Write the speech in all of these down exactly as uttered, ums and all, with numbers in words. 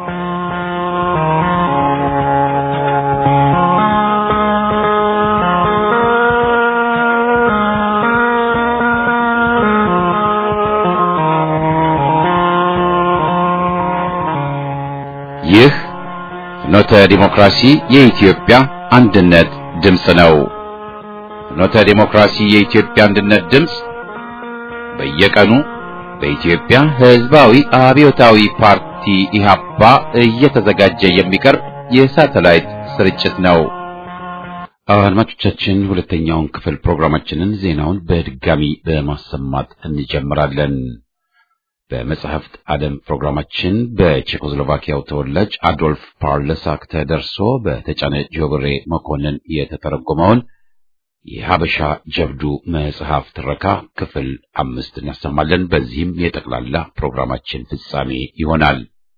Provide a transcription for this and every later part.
ይህ ፍኖተ ዲሞክራሲ የኢትዮጵያ አንድነት ድምጽ ነው። ፍኖተ ዲሞክራሲ የኢትዮጵያ አንድነት ድምጽ በየቀኑ በኢትዮጵያ ሕዝባዊ አብዮታዊ ፓርቲ ኢህአፓ እየተዘጋጀ የሚቀርብ የሳተላይት ስርጭት ነው። አድማጮቻችን፣ ሁለተኛውን ክፍል ፕሮግራማችንን ዜናውን በድጋሚ በማሰማት እንጀምራለን። በመጽሐፍት ዓለም ፕሮግራማችን በቼኮስሎቫኪያው ተወላጅ አዶልፍ ፓርለሳክ ተደርሶ በተጫነ ጆብሬ መኮንን የተተረጎመውን የሀበሻ ጀብዱ መጽሐፍ ትረካ ክፍል አምስት እናሰማለን። በዚህም የጠቅላላ ፕሮግራማችን ፍጻሜ ይሆናል።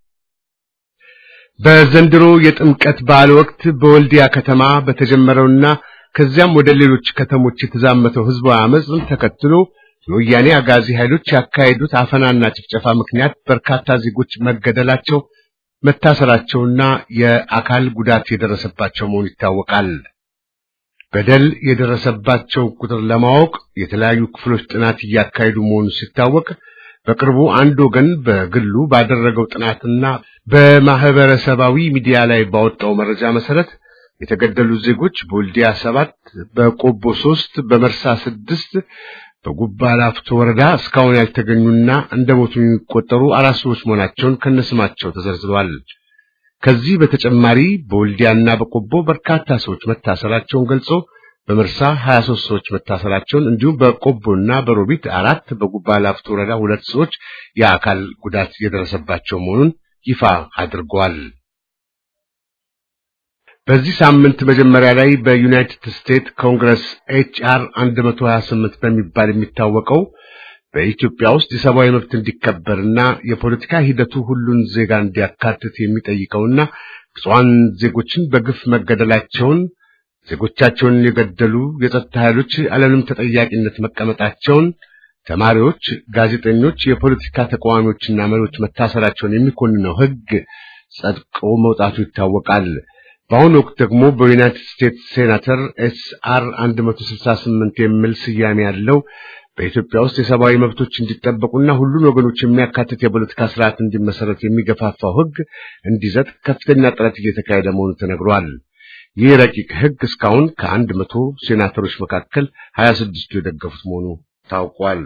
በዘንድሮ የጥምቀት በዓል ወቅት በወልዲያ ከተማ በተጀመረውና ከዚያም ወደ ሌሎች ከተሞች የተዛመተው ህዝባዊ አመጽ ተከትሎ የወያኔ አጋዚ ኃይሎች ያካሄዱት አፈናና ጭፍጨፋ ምክንያት በርካታ ዜጎች መገደላቸው፣ መታሰራቸውና የአካል ጉዳት የደረሰባቸው መሆኑ ይታወቃል። በደል የደረሰባቸው ቁጥር ለማወቅ የተለያዩ ክፍሎች ጥናት እያካሄዱ መሆኑ ሲታወቅ፣ በቅርቡ አንድ ወገን በግሉ ባደረገው ጥናትና በማህበረሰባዊ ሚዲያ ላይ ባወጣው መረጃ መሰረት የተገደሉት ዜጎች በወልዲያ ሰባት፣ በቆቦ ሶስት፣ በመርሳ ስድስት፣ በጉባ ላፍቶ ወረዳ እስካሁን ያልተገኙና እንደሞቱ የሚቆጠሩ አራት ሰዎች መሆናቸውን ከነስማቸው ተዘርዝረዋል። ከዚህ በተጨማሪ በወልዲያና በቆቦ በርካታ ሰዎች መታሰራቸውን ገልጾ በመርሳ ሀያ ሦስት ሰዎች መታሰራቸውን እንዲሁም በቆቦና በሮቢት አራት፣ በጉባ ላፍቶ ወረዳ ሁለት ሰዎች የአካል ጉዳት የደረሰባቸው መሆኑን ይፋ አድርጓል። በዚህ ሳምንት መጀመሪያ ላይ በዩናይትድ ስቴትስ ኮንግረስ ኤች አር አንድ መቶ ሀያ ስምንት በሚባል የሚታወቀው በኢትዮጵያ ውስጥ የሰብአዊ መብት እንዲከበርና የፖለቲካ ሂደቱ ሁሉን ዜጋ እንዲያካትት የሚጠይቀውና ብዙሃን ዜጎችን በግፍ መገደላቸውን፣ ዜጎቻቸውን የገደሉ የጸጥታ ኃይሎች ያለምንም ተጠያቂነት መቀመጣቸውን፣ ተማሪዎች፣ ጋዜጠኞች፣ የፖለቲካ ተቃዋሚዎችና መሪዎች መታሰራቸውን የሚኮንነው ሕግ ጸድቆ መውጣቱ ይታወቃል። በአሁኑ ወቅት ደግሞ በዩናይትድ ስቴትስ ሴናተር ኤስ አር አንድ መቶ ስልሳ ስምንት የሚል ስያሜ ያለው በኢትዮጵያ ውስጥ የሰብአዊ መብቶች እንዲጠበቁና ሁሉን ወገኖች የሚያካትት የፖለቲካ ስርዓት እንዲመሰረት የሚገፋፋው ሕግ እንዲጸድቅ ከፍተኛ ጥረት እየተካሄደ መሆኑ ተነግሯል። ይህ ረቂቅ ሕግ እስካሁን ከአንድ መቶ ሴናተሮች መካከል ሀያ ስድስቱ የደገፉት መሆኑ ታውቋል።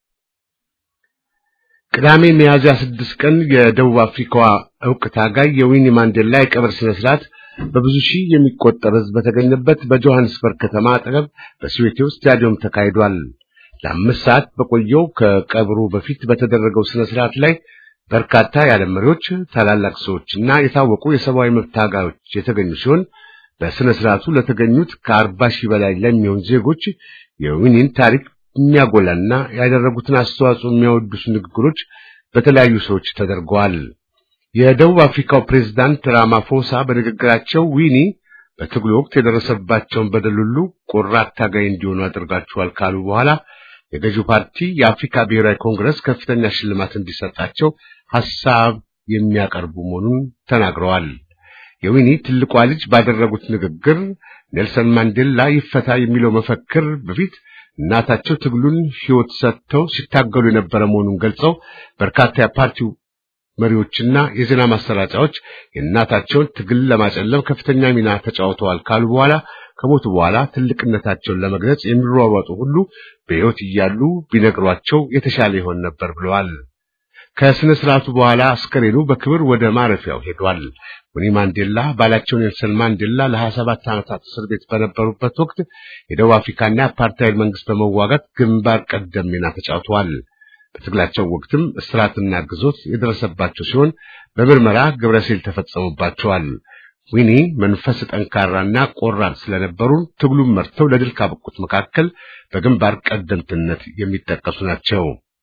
ቅዳሜ ሚያዝያ ስድስት ቀን የደቡብ አፍሪካዋ ዕውቅ ታጋይ የዊኒ ማንዴላ የቀብር ስነ ስርዓት በብዙ ሺህ የሚቆጠር ሕዝብ በተገኘበት በጆሃንስበርግ ከተማ አጠገብ በስዌቴው ስታዲየም ተካሂዷል። ለአምስት ሰዓት በቆየው ከቀብሩ በፊት በተደረገው ስነ ስርዓት ላይ በርካታ የዓለም መሪዎች፣ ታላላቅ ሰዎችና የታወቁ የሰብአዊ መብት ታጋዮች የተገኙ ሲሆን በስነ ስርዓቱ ለተገኙት ከአርባ ሺህ በላይ ለሚሆኑ ዜጎች የዊኒን ታሪክ የሚያጎላና ያደረጉትን አስተዋጽኦ የሚያወድሱ ንግግሮች በተለያዩ ሰዎች ተደርገዋል። የደቡብ አፍሪካው ፕሬዝዳንት ራማፎሳ በንግግራቸው ዊኒ በትግሉ ወቅት የደረሰባቸውን በደል ሁሉ ቆራጥ ታጋይ እንዲሆኑ አድርጋቸዋል ካሉ በኋላ የገዢው ፓርቲ የአፍሪካ ብሔራዊ ኮንግረስ ከፍተኛ ሽልማት እንዲሰጣቸው ሐሳብ የሚያቀርቡ መሆኑን ተናግረዋል። የዊኒ ትልቋ ልጅ ባደረጉት ንግግር ኔልሰን ማንዴላ ይፈታ የሚለው መፈክር በፊት እናታቸው ትግሉን ሕይወት ሰጥተው ሲታገሉ የነበረ መሆኑን ገልጸው በርካታ የፓርቲው መሪዎችና የዜና ማሰራጫዎች የእናታቸውን ትግል ለማጨለም ከፍተኛ ሚና ተጫውተዋል ካሉ በኋላ ከሞቱ በኋላ ትልቅነታቸውን ለመግለጽ የሚሯሯጡ ሁሉ በሕይወት እያሉ ቢነግሯቸው የተሻለ ይሆን ነበር ብለዋል። ከስነ ስርዓቱ በኋላ አስከሬኑ በክብር ወደ ማረፊያው ሄዷል። ዊኒ ማንዴላ ባላቸው ኔልሰን ማንዴላ ለሀያ ሰባት ዓመታት እስር ቤት በነበሩበት ወቅት የደቡብ አፍሪካና የአፓርታይድ መንግስት በመዋጋት ግንባር ቀደም ሚና ተጫውተዋል። በትግላቸው ወቅትም እስራትና ግዞት የደረሰባቸው ሲሆን በምርመራ ግብረሰይል ተፈጸሙባቸዋል። ዊኒ መንፈስ ጠንካራና ቆራጥ ስለነበሩ ትግሉን መርተው ለድል ካበቁት መካከል በግንባር ቀደምትነት የሚጠቀሱ ናቸው።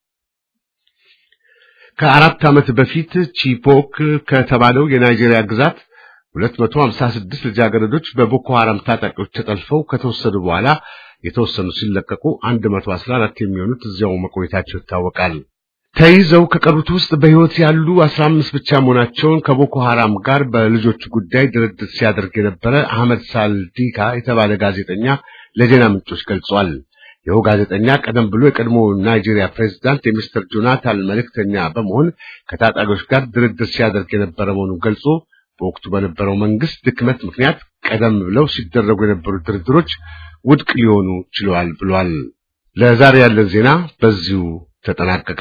ከአራት ዓመት በፊት ቺፖክ ከተባለው የናይጄሪያ ግዛት ሁለት መቶ ሃምሳ ስድስት ልጃገረዶች በቦኮ ሐራም ታጣቂዎች ተጠልፈው ከተወሰዱ በኋላ የተወሰኑ ሲለቀቁ አንድ መቶ አስራ አራት የሚሆኑት እዚያው መቆየታቸው ይታወቃል። ተይዘው ከቀሩት ውስጥ በሕይወት ያሉ አስራ አምስት ብቻ መሆናቸውን ከቦኮ ሐራም ጋር በልጆቹ ጉዳይ ድርድር ሲያደርግ የነበረ አህመድ ሳልዲካ የተባለ ጋዜጠኛ ለዜና ምንጮች ገልጿል። ይኸው ጋዜጠኛ ቀደም ብሎ የቀድሞ ናይጄሪያ ፕሬዝዳንት የሚስተር ጆናታን መልእክተኛ በመሆን ከታጣቂዎች ጋር ድርድር ሲያደርግ የነበረ መሆኑን ገልጾ በወቅቱ በነበረው መንግስት ድክመት ምክንያት ቀደም ብለው ሲደረጉ የነበሩ ድርድሮች ውድቅ ሊሆኑ ችለዋል ብሏል። ለዛሬ ያለን ዜና በዚሁ ተጠናቀቀ።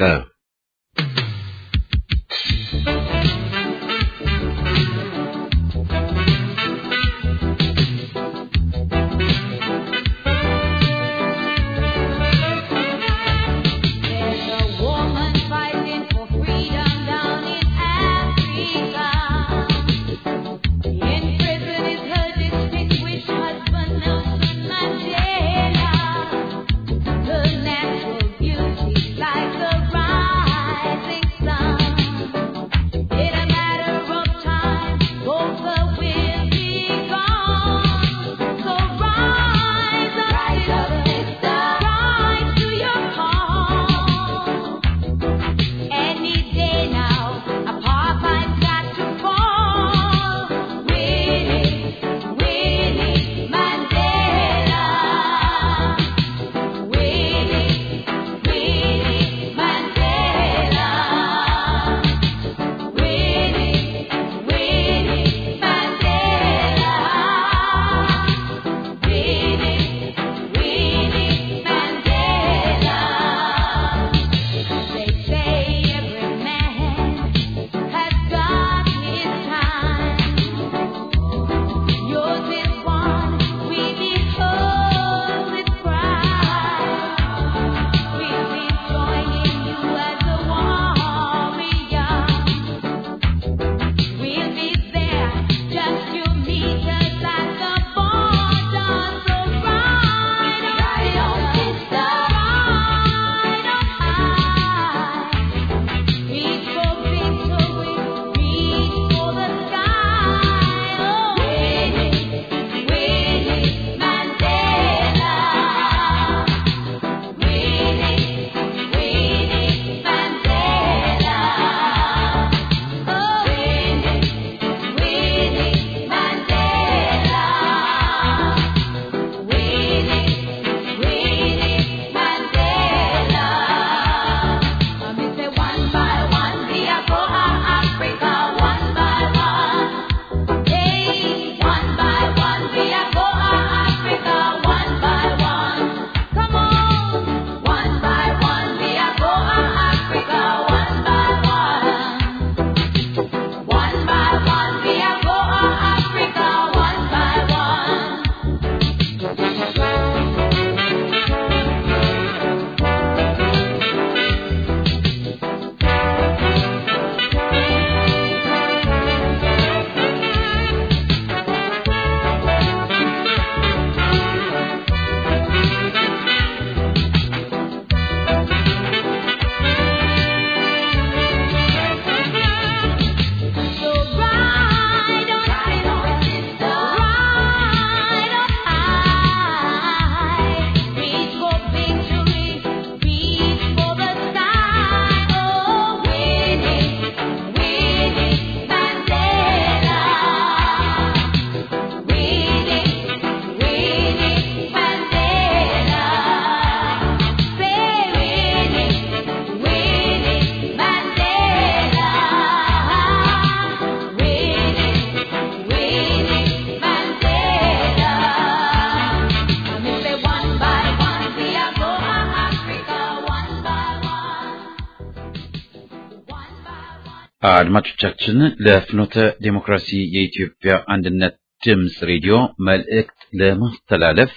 አድማጮቻችን ለፍኖተ ዲሞክራሲ የኢትዮጵያ አንድነት ድምጽ ሬዲዮ መልእክት ለማስተላለፍ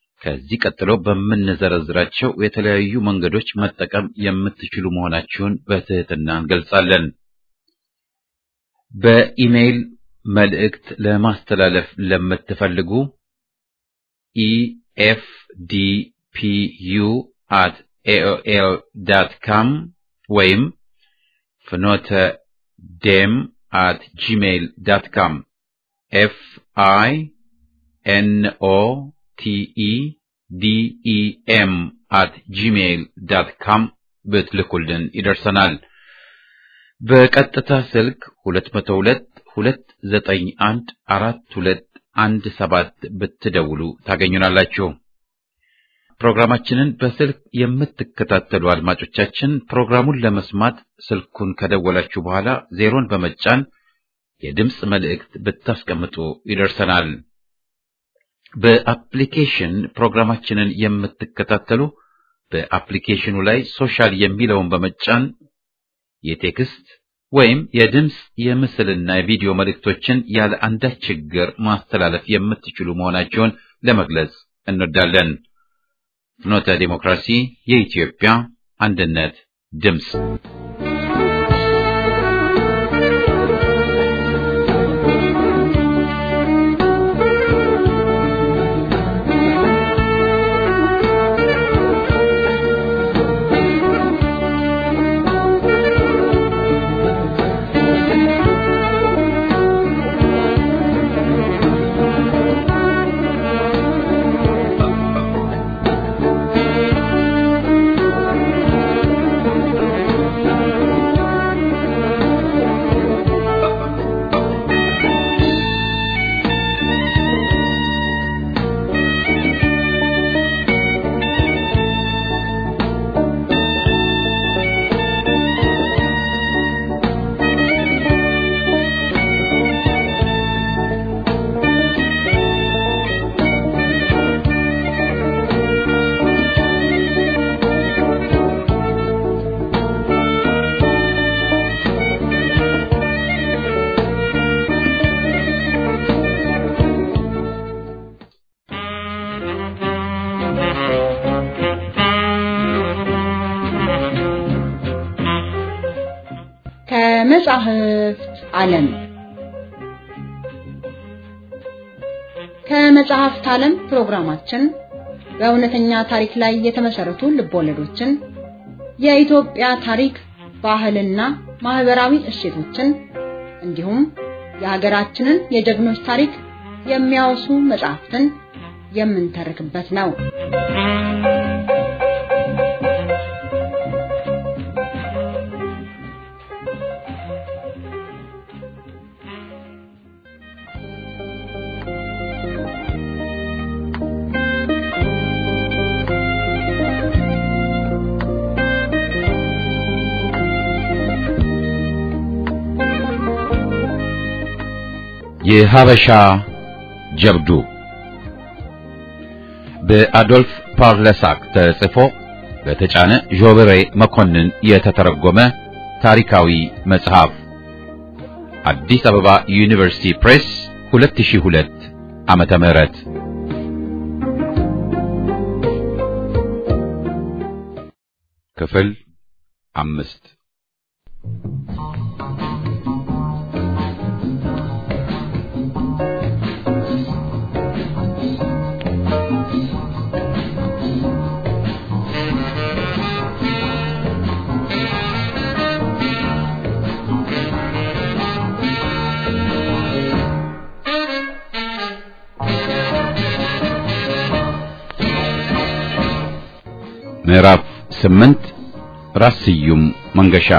ከዚህ ቀጥሎ በመነዘረዝራቸው የተለያዩ መንገዶች መጠቀም የምትችሉ መሆናችሁን በትህትና እንገልጻለን። በኢሜይል መልእክት ለማስተላለፍ ለምትፈልጉ e f d p u at a o l dot com ወይም ፍኖተ ዴም at gmail dot com f i n o t e d e m at gmail dot com ብትልኩልን ይደርሰናል። በቀጥታ ስልክ ሁለት መቶ ሁለት ሁለት ዘጠኝ አንድ አራት ሁለት አንድ ሰባት ብትደውሉ ታገኙናላችሁ። ፕሮግራማችንን በስልክ የምትከታተሉ አድማጮቻችን ፕሮግራሙን ለመስማት ስልኩን ከደወላችሁ በኋላ ዜሮን በመጫን የድምጽ መልእክት ብታስቀምጡ ይደርሰናል። በአፕሊኬሽን ፕሮግራማችንን የምትከታተሉ በአፕሊኬሽኑ ላይ ሶሻል የሚለውን በመጫን የቴክስት ወይም የድምጽ የምስልና የቪዲዮ መልእክቶችን ያለ አንዳች ችግር ማስተላለፍ የምትችሉ መሆናቸውን ለመግለጽ እንወዳለን። ፍኖተ ዲሞክራሲ የኢትዮጵያ አንድነት ድምጽ ከመጽሐፍት ዓለም ከመጽሐፍት ዓለም ፕሮግራማችን በእውነተኛ ታሪክ ላይ የተመሰረቱ ልቦለዶችን፣ የኢትዮጵያ ታሪክ፣ ባህልና ማህበራዊ እሴቶችን እንዲሁም የሀገራችንን የጀግኖች ታሪክ የሚያወሱ መጽሐፍትን የምንተርክበት ነው። የሀበሻ ጀብዱ በአዶልፍ ፓርለሳክ ተጽፎ በተጫነ ጆብሬ መኮንን የተተረጎመ ታሪካዊ መጽሐፍ አዲስ አበባ ዩኒቨርሲቲ ፕሬስ ሁለት ሺህ ሁለት ዓመተ ምህረት ክፍል አምስት ምዕራፍ ስምንት ራስ ስዩም መንገሻ።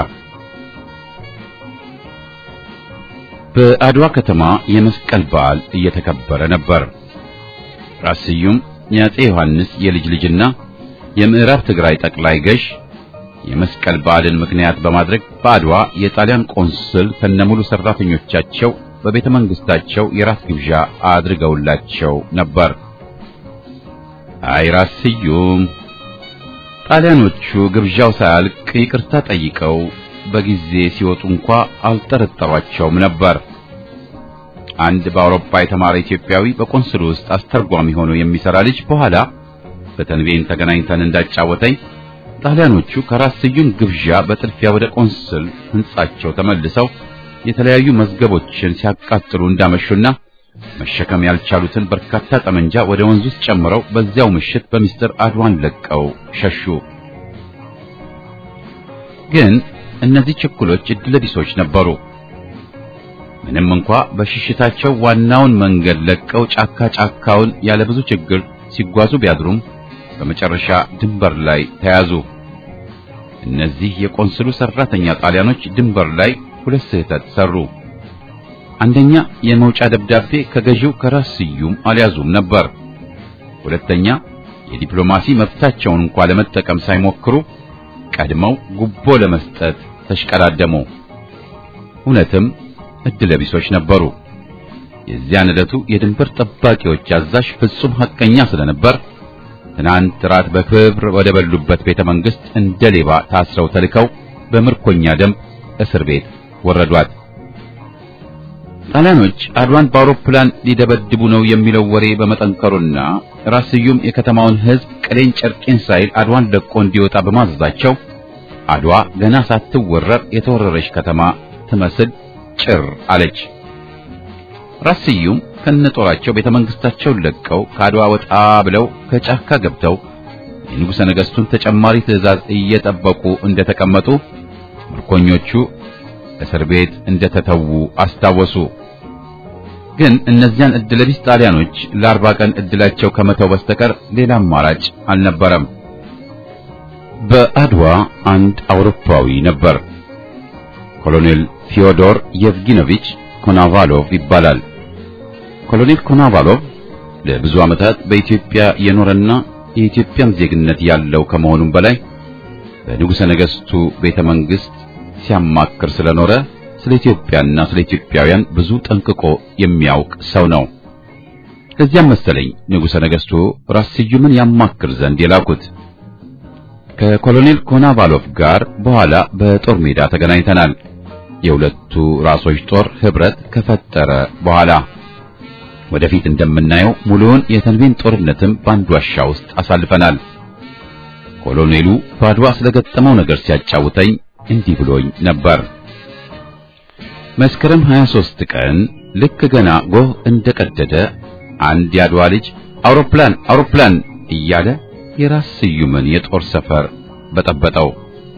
በአድዋ ከተማ የመስቀል በዓል እየተከበረ ነበር። ራስ ስዩም የአፄ ዮሐንስ የልጅ ልጅና የምዕራብ ትግራይ ጠቅላይ ገዥ የመስቀል በዓልን ምክንያት በማድረግ በአድዋ የጣሊያን ቆንስል ከነሙሉ ሰራተኞቻቸው በቤተ መንግስታቸው የራት ግብዣ አድርገውላቸው ነበር። አይ ራስ ስዩም ጣሊያኖቹ ግብዣው ሳያልቅ ይቅርታ ጠይቀው በጊዜ ሲወጡ እንኳን አልጠረጠሯቸውም ነበር። አንድ በአውሮፓ የተማረ ኢትዮጵያዊ በቆንስሉ ውስጥ አስተርጓሚ ሆኖ የሚሰራ ልጅ በኋላ በተንቤን ተገናኝተን እንዳጫወተኝ ጣሊያኖቹ ከራስ ስዩም ግብዣ በጥልፊያ ወደ ቆንስል ህንጻቸው ተመልሰው የተለያዩ መዝገቦችን ሲያቃጥሉ እንዳመሹና መሸከም ያልቻሉትን በርካታ ጠመንጃ ወደ ወንዝ ውስጥ ጨምረው በዚያው ምሽት በሚስጥር አድዋን ለቀው ሸሹ። ግን እነዚህ ችኩሎች እድለቢሶች ነበሩ። ምንም እንኳን በሽሽታቸው ዋናውን መንገድ ለቀው ጫካ ጫካውን ያለ ብዙ ችግር ሲጓዙ ቢያድሩም በመጨረሻ ድንበር ላይ ተያዙ። እነዚህ የቆንስሉ ሰራተኛ ጣሊያኖች ድንበር ላይ ሁለት ስህተት ሰሩ። አንደኛ የመውጫ ደብዳቤ ከገዢው ከራስ ስዩም አልያዙም ነበር። ሁለተኛ የዲፕሎማሲ መብታቸውን እንኳን ለመጠቀም ሳይሞክሩ ቀድመው ጉቦ ለመስጠት ተሽቀዳደሙ። እውነትም እድለቢሶች ነበሩ። የዚያን ዕለቱ የድንበር ጠባቂዎች አዛዥ ፍጹም ሐቀኛ ስለነበር ትናንት ራት በክብር ወደ በሉበት ቤተ መንግስት እንደ ሌባ ታስረው ተልከው በምርኮኛ ደንብ እስር ቤት ወረዷት። ጣሊያኖች አድዋን በአውሮፕላን ሊደበድቡ ነው የሚለው ወሬ በመጠንከሩና ራስ ስዩም የከተማውን ሕዝብ ቀሌን ጨርቄን ሳይል አድዋን ለቆ እንዲወጣ በማዘዛቸው አድዋ ገና ሳትወረር የተወረረች ከተማ ትመስል ጭር አለች። ራስ ስዩም ከነጦራቸው ቤተ መንግስታቸውን ለቀው ከአድዋ ወጣ ብለው ከጫካ ገብተው የንጉሠ ነገሥቱን ተጨማሪ ትዕዛዝ እየጠበቁ እንደተቀመጡ ምርኮኞቹ እስር ቤት እንደተተዉ አስታወሱ። ግን እነዚያን እድለቢስ ጣሊያኖች ለአርባ ቀን እድላቸው ከመተው በስተቀር ሌላ አማራጭ አልነበረም። በአድዋ አንድ አውሮፓዊ ነበር። ኮሎኔል ፊዮዶር የቭጊኖቪች ኮናቫሎቭ ይባላል። ኮሎኔል ኮናቫሎቭ ለብዙ ዓመታት በኢትዮጵያ የኖረና የኢትዮጵያም ዜግነት ያለው ከመሆኑም በላይ በንጉሠ ነገሥቱ ቤተ መንግስት ሲያማክር ስለኖረ ስለ ኢትዮጵያና ስለ ኢትዮጵያውያን ብዙ ጠንቅቆ የሚያውቅ ሰው ነው። ከዚያም መሰለኝ ንጉሠ ነገሥቱ ራስ ስዩምን ያማክር ዘንድ የላኩት። ከኮሎኔል ኮናቫሎቭ ጋር በኋላ በጦር ሜዳ ተገናኝተናል። የሁለቱ ራሶች ጦር ህብረት ከፈጠረ በኋላ ወደፊት እንደምናየው ሙሉውን የተንቤን ጦርነትም በአንድ ዋሻ ውስጥ አሳልፈናል። ኮሎኔሉ በአድዋ ስለገጠመው ነገር ሲያጫውተኝ እንዲህ ብሎኝ ነበር። መስከረም ሃያ ሦስት ቀን ልክ ገና ጎህ እንደቀደደ አንድ ያድዋ ልጅ አውሮፕላን አውሮፕላን እያለ የራስ ስዩምን የጦር ሰፈር በጠበጠው።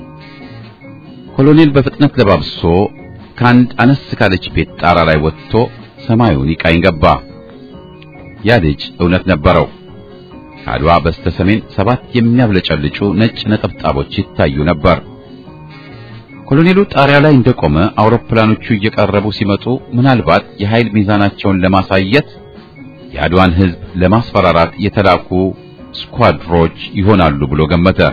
ኮሎኔል በፍጥነት ለባብሶ ከአንድ አነስ ካለች ቤት ጣራ ላይ ወጥቶ ሰማዩን ይቃኝ ገባ። ያ ልጅ እውነት ነበረው። ከአድዋ በስተሰሜን ሰባት የሚያብለጨልጩ ነጭ ነጠብጣቦች ይታዩ ነበር። ኮሎኔሉ ጣሪያ ላይ እንደቆመ አውሮፕላኖቹ እየቀረቡ ሲመጡ ምናልባት የኃይል ሚዛናቸውን ለማሳየት የአድዋን ሕዝብ ለማስፈራራት የተላኩ ስኳድሮች ይሆናሉ ብሎ ገመተ።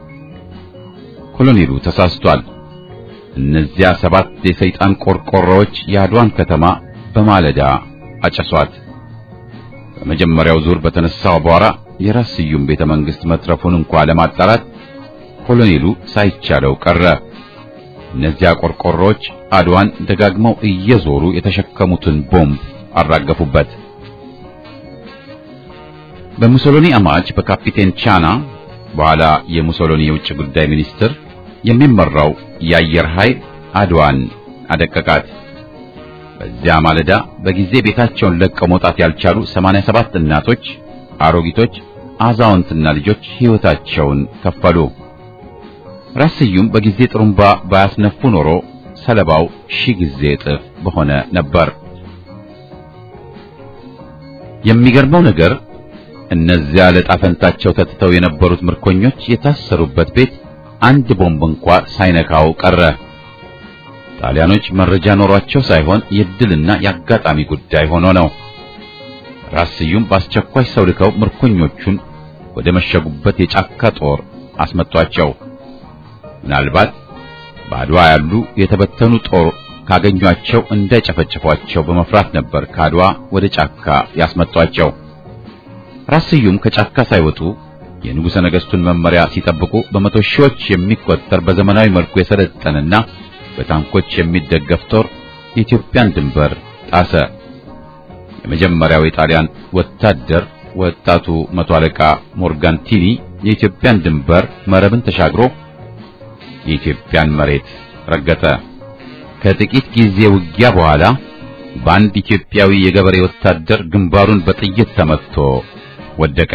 ኮሎኔሉ ተሳስቷል። እነዚያ ሰባት የሰይጣን ቆርቆሮዎች የአድዋን ከተማ በማለዳ አጨሷት። በመጀመሪያው ዙር በተነሳው አቧራ የራስ ስዩም ቤተ መንግስት መትረፉን እንኳን ለማጣራት ኮሎኔሉ ሳይቻለው ቀረ። እነዚያ ቆርቆሮዎች አድዋን ደጋግመው እየዞሩ የተሸከሙትን ቦምብ አራገፉበት። በሙሶሎኒ አማች በካፒቴን ቻና በኋላ የሙሶሎኒ የውጭ ጉዳይ ሚኒስትር የሚመራው የአየር ኃይል አድዋን አደቀቃት። በዚያ ማለዳ በጊዜ ቤታቸውን ለቀው መውጣት ያልቻሉ ሰማንያ ሰባት እናቶች፣ አሮጊቶች፣ አዛውንትና ልጆች ሕይወታቸውን ከፈሉ። ራስ ስዩም በጊዜ ጥሩምባ ባያስነፉ ኖሮ ሰለባው ሺህ ጊዜ እጥፍ በሆነ ነበር። የሚገርመው ነገር እነዚያ ለጣፈንታቸው ተጥተው የነበሩት ምርኮኞች የታሰሩበት ቤት አንድ ቦምብ እንኳን ሳይነካው ቀረ። ጣሊያኖች መረጃ ኖሯቸው ሳይሆን የድልና የአጋጣሚ ጉዳይ ሆኖ ነው። ራስ ስዩም በአስቸኳይ ሰው ልከው ምርኮኞቹን ወደ መሸጉበት የጫካ ጦር አስመጧቸው። ምናልባት በአድዋ ያሉ የተበተኑ ጦር ካገኟቸው እንዳይጨፈጭፏቸው በመፍራት ነበር ከአድዋ ወደ ጫካ ያስመጧቸው። ራስ ስዩም ከጫካ ሳይወጡ የንጉሠ ነገሥቱን መመሪያ ሲጠብቁ በመቶ ሺዎች የሚቆጠር በዘመናዊ መልኩ የሰለጠነና በታንኮች የሚደገፍ ጦር የኢትዮጵያን ድንበር ጣሰ። የመጀመሪያው የጣሊያን ወታደር ወጣቱ መቶ አለቃ ሞርጋንቲኒ የኢትዮጵያን ድንበር መረብን ተሻግሮ የኢትዮጵያን መሬት ረገጠ። ከጥቂት ጊዜ ውጊያ በኋላ በአንድ ኢትዮጵያዊ የገበሬ ወታደር ግንባሩን በጥይት ተመትቶ ወደቀ።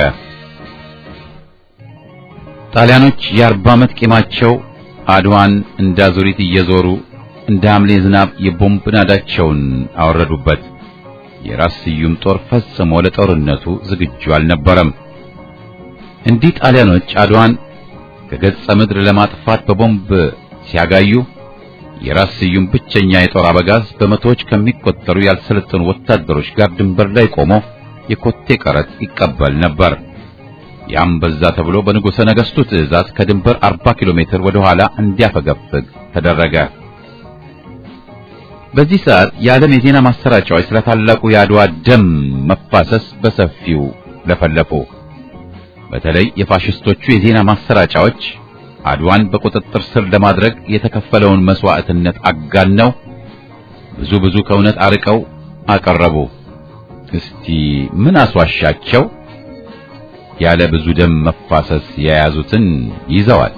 ጣሊያኖች የአርባ ዓመት ቂማቸው አድዋን እንዳዙሪት እየዞሩ እንደ ሐምሌ ዝናብ የቦምብ ናዳቸውን አወረዱበት። የራስ ስዩም ጦር ፈጽሞ ለጦርነቱ ዝግጁ አልነበረም። እንዲህ ጣሊያኖች አድዋን ከገጸ ምድር ለማጥፋት በቦምብ ሲያጋዩ የራስ ስዩም ብቸኛ የጦር አበጋዝ በመቶዎች ከሚቆጠሩ ያልሰለጠኑ ወታደሮች ጋር ድንበር ላይ ቆሞ የኮቴ ቀረጥ ይቀበል ነበር። ያም በዛ ተብሎ በንጉሠ ነገሥቱ ትዕዛዝ ከድንበር አርባ ኪሎ ሜትር ወደ ኋላ እንዲያፈገፍግ ተደረገ። በዚህ ሰዓት የዓለም የዜና ማሰራጫዎች ስለ ታላቁ የአድዋ ደም መፋሰስ በሰፊው ለፈለፉ። በተለይ የፋሽስቶቹ የዜና ማሰራጫዎች አድዋን በቁጥጥር ስር ለማድረግ የተከፈለውን መስዋዕትነት አጋነው ብዙ ብዙ ከእውነት አርቀው አቀረቡ። እስቲ ምን አስዋሻቸው? ያለ ብዙ ደም መፋሰስ የያዙትን ይዘዋል።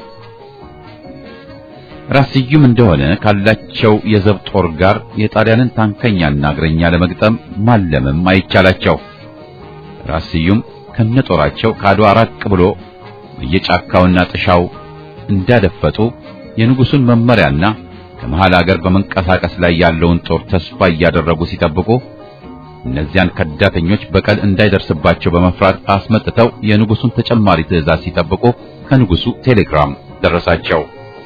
ራስ ስዩም እንደሆነ ካላቸው የዘብ ጦር ጋር የጣሊያንን ታንከኛና እግረኛ ለመግጠም ማለምም አይቻላቸው። ራስ ስዩም ከነጦራቸው ከአድዋ ራቅ ብሎ በየጫካውና ጥሻው እንዳደፈጡ የንጉሱን መመሪያና ከመሃል አገር በመንቀሳቀስ ላይ ያለውን ጦር ተስፋ እያደረጉ ሲጠብቁ እነዚያን ከዳተኞች በቀል እንዳይደርስባቸው በመፍራት አስመጥተው የንጉሱን ተጨማሪ ትዕዛዝ ሲጠብቁ ከንጉሱ ቴሌግራም ደረሳቸው።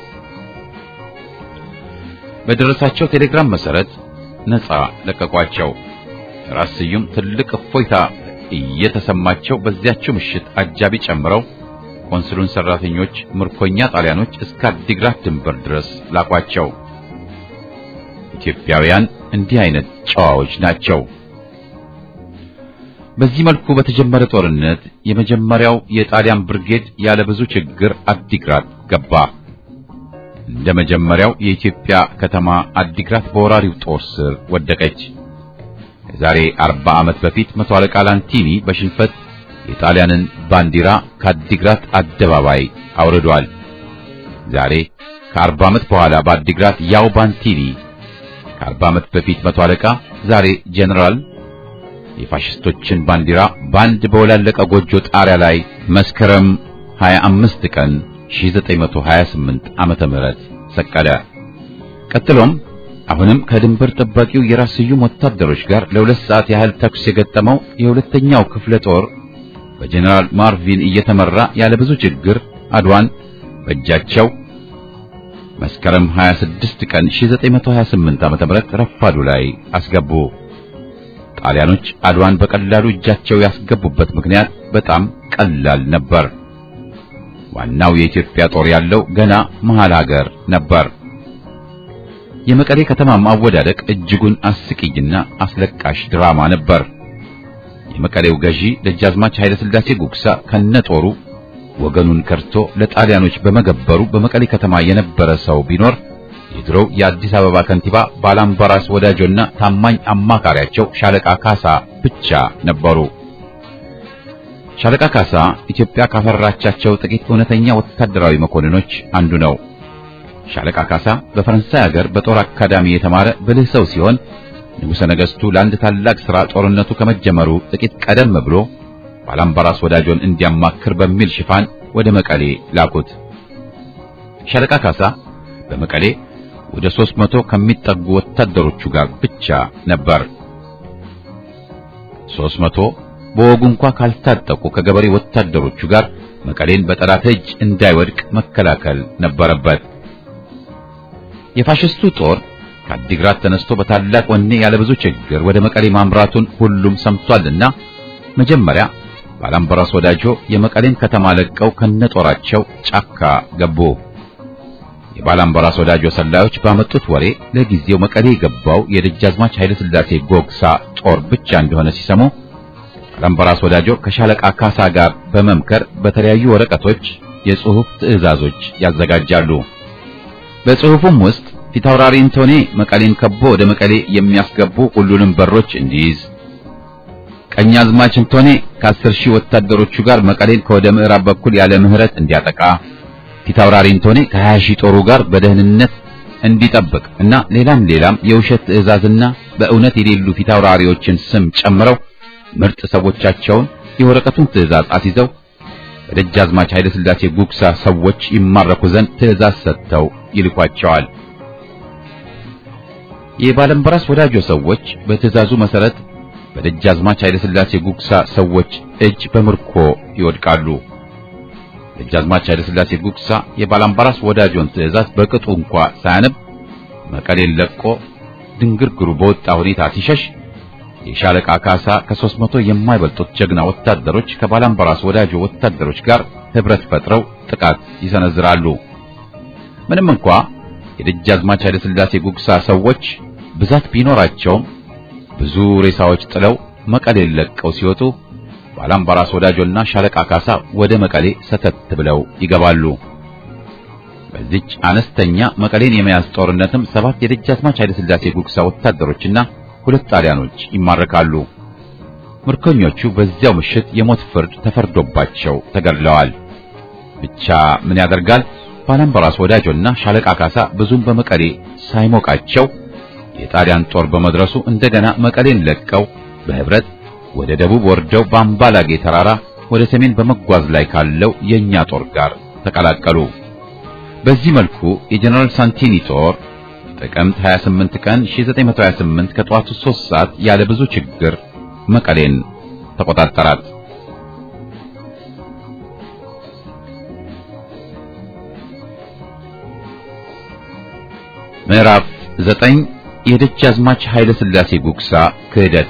በደረሳቸው ቴሌግራም መሰረት ነፃ ለቀቋቸው። ራስ ስዩም ትልቅ እፎይታ እየተሰማቸው በዚያቸው ምሽት አጃቢ ጨምረው ኮንስሉን ሰራተኞች ምርኮኛ ጣሊያኖች እስከ አዲግራት ድንበር ድረስ ላኳቸው። ኢትዮጵያውያን እንዲህ አይነት ጨዋዎች ናቸው። በዚህ መልኩ በተጀመረ ጦርነት የመጀመሪያው የጣሊያን ብርጌድ ያለ ብዙ ችግር አዲግራት ገባ። እንደ መጀመሪያው የኢትዮጵያ ከተማ አዲግራት በወራሪው ጦር ስር ወደቀች። ከዛሬ አርባ ዓመት በፊት መቶ አለቃ ላንቲኒ በሽንፈት የጣሊያንን ባንዲራ ከአዲግራት አደባባይ አውርዷል። ዛሬ ከአርባ ዓመት በኋላ በአዲግራት ያው ባንቲኒ ከአርባ ዓመት በፊት መቶ አለቃ ዛሬ ጄኔራል የፋሽስቶችን ባንዲራ ባንድ በወላለቀ ጎጆ ጣሪያ ላይ መስከረም ሃያ አምስት ቀን ሺህ ዘጠኝ መቶ ሀያ ስምንት ዓመተ ምህረት ሰቀለ። ቀጥሎም አሁንም ከድንበር ጠባቂው የራስ ስዩም ወታደሮች ጋር ለሁለት ሰዓት ያህል ተኩስ የገጠመው የሁለተኛው ክፍለ ጦር በጀነራል ማርቪን እየተመራ ያለ ብዙ ችግር አድዋን በእጃቸው መስከረም ሃያ ስድስት ቀን ሺህ ዘጠኝ መቶ ሀያ ስምንት ዓመተ ምህረት ረፋዱ ላይ አስገቡ። ጣሊያኖች አድዋን በቀላሉ እጃቸው ያስገቡበት ምክንያት በጣም ቀላል ነበር። ዋናው የኢትዮጵያ ጦር ያለው ገና መሃል ሀገር ነበር። የመቀሌ ከተማ ማወዳደቅ እጅጉን አስቂኝና አስለቃሽ ድራማ ነበር። የመቀሌው ገዢ ደጃዝማች ኃይለ ሥላሴ ጉግሳ ከነጦሩ ወገኑን ከርቶ ለጣሊያኖች በመገበሩ በመቀሌ ከተማ የነበረ ሰው ቢኖር የድሮው የአዲስ አበባ ከንቲባ ባላምባራስ ወዳጆና ታማኝ አማካሪያቸው ሻለቃ ካሳ ብቻ ነበሩ። ሻለቃ ካሳ ኢትዮጵያ ካፈራቻቸው ጥቂት እውነተኛ ወታደራዊ መኮንኖች አንዱ ነው። ሻለቃ ካሳ በፈረንሳይ ሀገር በጦር አካዳሚ የተማረ ብልህ ሰው ሲሆን ንጉሠ ነገሥቱ ለአንድ ታላቅ ሥራ ጦርነቱ ከመጀመሩ ጥቂት ቀደም ብሎ ባላምባራስ ወዳጆን እንዲያማክር በሚል ሽፋን ወደ መቀሌ ላኩት። ሻለቃ ካሳ በመቀሌ ወደ ሦስት መቶ ከሚጠጉ ወታደሮቹ ጋር ብቻ ነበር። ሦስት መቶ በወጉ እንኳን ካልታጠቁ ከገበሬ ወታደሮቹ ጋር መቀሌን በጠላት እጅ እንዳይወድቅ መከላከል ነበረበት። የፋሽስቱ ጦር ከአዲግራት ተነስቶ በታላቅ ወኔ ያለ ብዙ ችግር ወደ መቀሌ ማምራቱን ሁሉም ሰምቷልና መጀመሪያ ባላምባራስ ወዳጆ የመቀሌን ከተማ ለቀው ከነጦራቸው ጫካ ገቡ። የባላምባራስ ወዳጆ ሰላዮች ባመጡት ወሬ ለጊዜው መቀሌ የገባው የደጃዝማች ኃይለ ሥላሴ ጎግሳ ጦር ብቻ እንደሆነ ሲሰሙ ባላምባራስ ወዳጆ ከሻለቃ ካሳ ጋር በመምከር በተለያዩ ወረቀቶች የጽሑፍ ትዕዛዞች ያዘጋጃሉ። በጽሑፉም ውስጥ ፊታውራሪ አንቶኒ መቀሌን ከቦ ወደ መቀሌ የሚያስገቡ ሁሉንም በሮች እንዲይዝ፣ ቀኛዝማች አንቶኒ ከአስር ሺህ ወታደሮቹ ጋር መቀሌን ከወደ ምዕራብ በኩል ያለ ምህረት እንዲያጠቃ፣ ፊታውራሪ አንቶኒ ከሀያ ሺህ ጦሩ ጋር በደህንነት እንዲጠብቅ እና ሌላም ሌላም የውሸት ትዕዛዝና በእውነት የሌሉ ፊታውራሪዎችን ስም ጨምረው ምርጥ ሰዎቻቸውን የወረቀቱን ትዕዛዝ አስይዘው በደጃዝማች ኃይለ ሥላሴ ጉግሳ ሰዎች ይማረኩ ዘንድ ትዕዛዝ ሰጥተው ይልኳቸዋል። የባላምባራስ ወዳጆ ሰዎች በትዕዛዙ መሰረት በደጃዝማች ኃይለ ሥላሴ ጉግሳ ሰዎች እጅ በምርኮ ይወድቃሉ። ደጃዝማች ኃይለ ሥላሴ ጉግሳ የባላምባራስ ወዳጆን ትዕዛዝ በቅጡ እንኳ ሳያነብ መቀሌን ለቆ ድንግርግሩ በወጣ ሁኔታ ሲሸሽ የሻለቃ ካሳ ከሦስት መቶ የማይበልጡት ጀግና ወታደሮች ከባላምባራስ ወዳጆ ወታደሮች ጋር ህብረት ፈጥረው ጥቃት ይሰነዝራሉ። ምንም እንኳ የደጃዝማች ኃይለ ሥላሴ ጉግሳ ሰዎች ብዛት ቢኖራቸውም ብዙ ሬሳዎች ጥለው መቀሌን ለቀው ሲወጡ ባላምባራስ ወዳጆና ሻለቃ ካሳ ወደ መቀሌ ሰተት ብለው ይገባሉ። በዚች አነስተኛ መቀሌን የመያዝ ጦርነትም ሰባት የደጃዝማች ኃይለ ሥላሴ ጉግሳ ወታደሮችና ሁለት ጣሊያኖች ይማረካሉ። ምርኮኞቹ በዚያው ምሽት የሞት ፍርድ ተፈርዶባቸው ተገድለዋል። ብቻ ምን ያደርጋል ባላምባራስ ወዳጆና ሻለቃ ካሳ ብዙም በመቀሌ ሳይሞቃቸው የጣሊያን ጦር በመድረሱ እንደገና መቀሌን ለቀው በህብረት ወደ ደቡብ ወርደው በአምባላጌ ተራራ ወደ ሰሜን በመጓዝ ላይ ካለው የኛ ጦር ጋር ተቀላቀሉ። በዚህ መልኩ የጀነራል ሳንቲኒ ጦር ጥቅምት ሃያ ስምንት ቀን ሺህ ዘጠኝ መቶ ሃያ ስምንት ከጠዋቱ ሦስት ሰዓት ያለ ብዙ ችግር መቀሌን ተቆጣጠራት። ምዕራፍ ዘጠኝ የደጃዝማች ኃይለ ሥላሴ ጉግሳ ክህደት።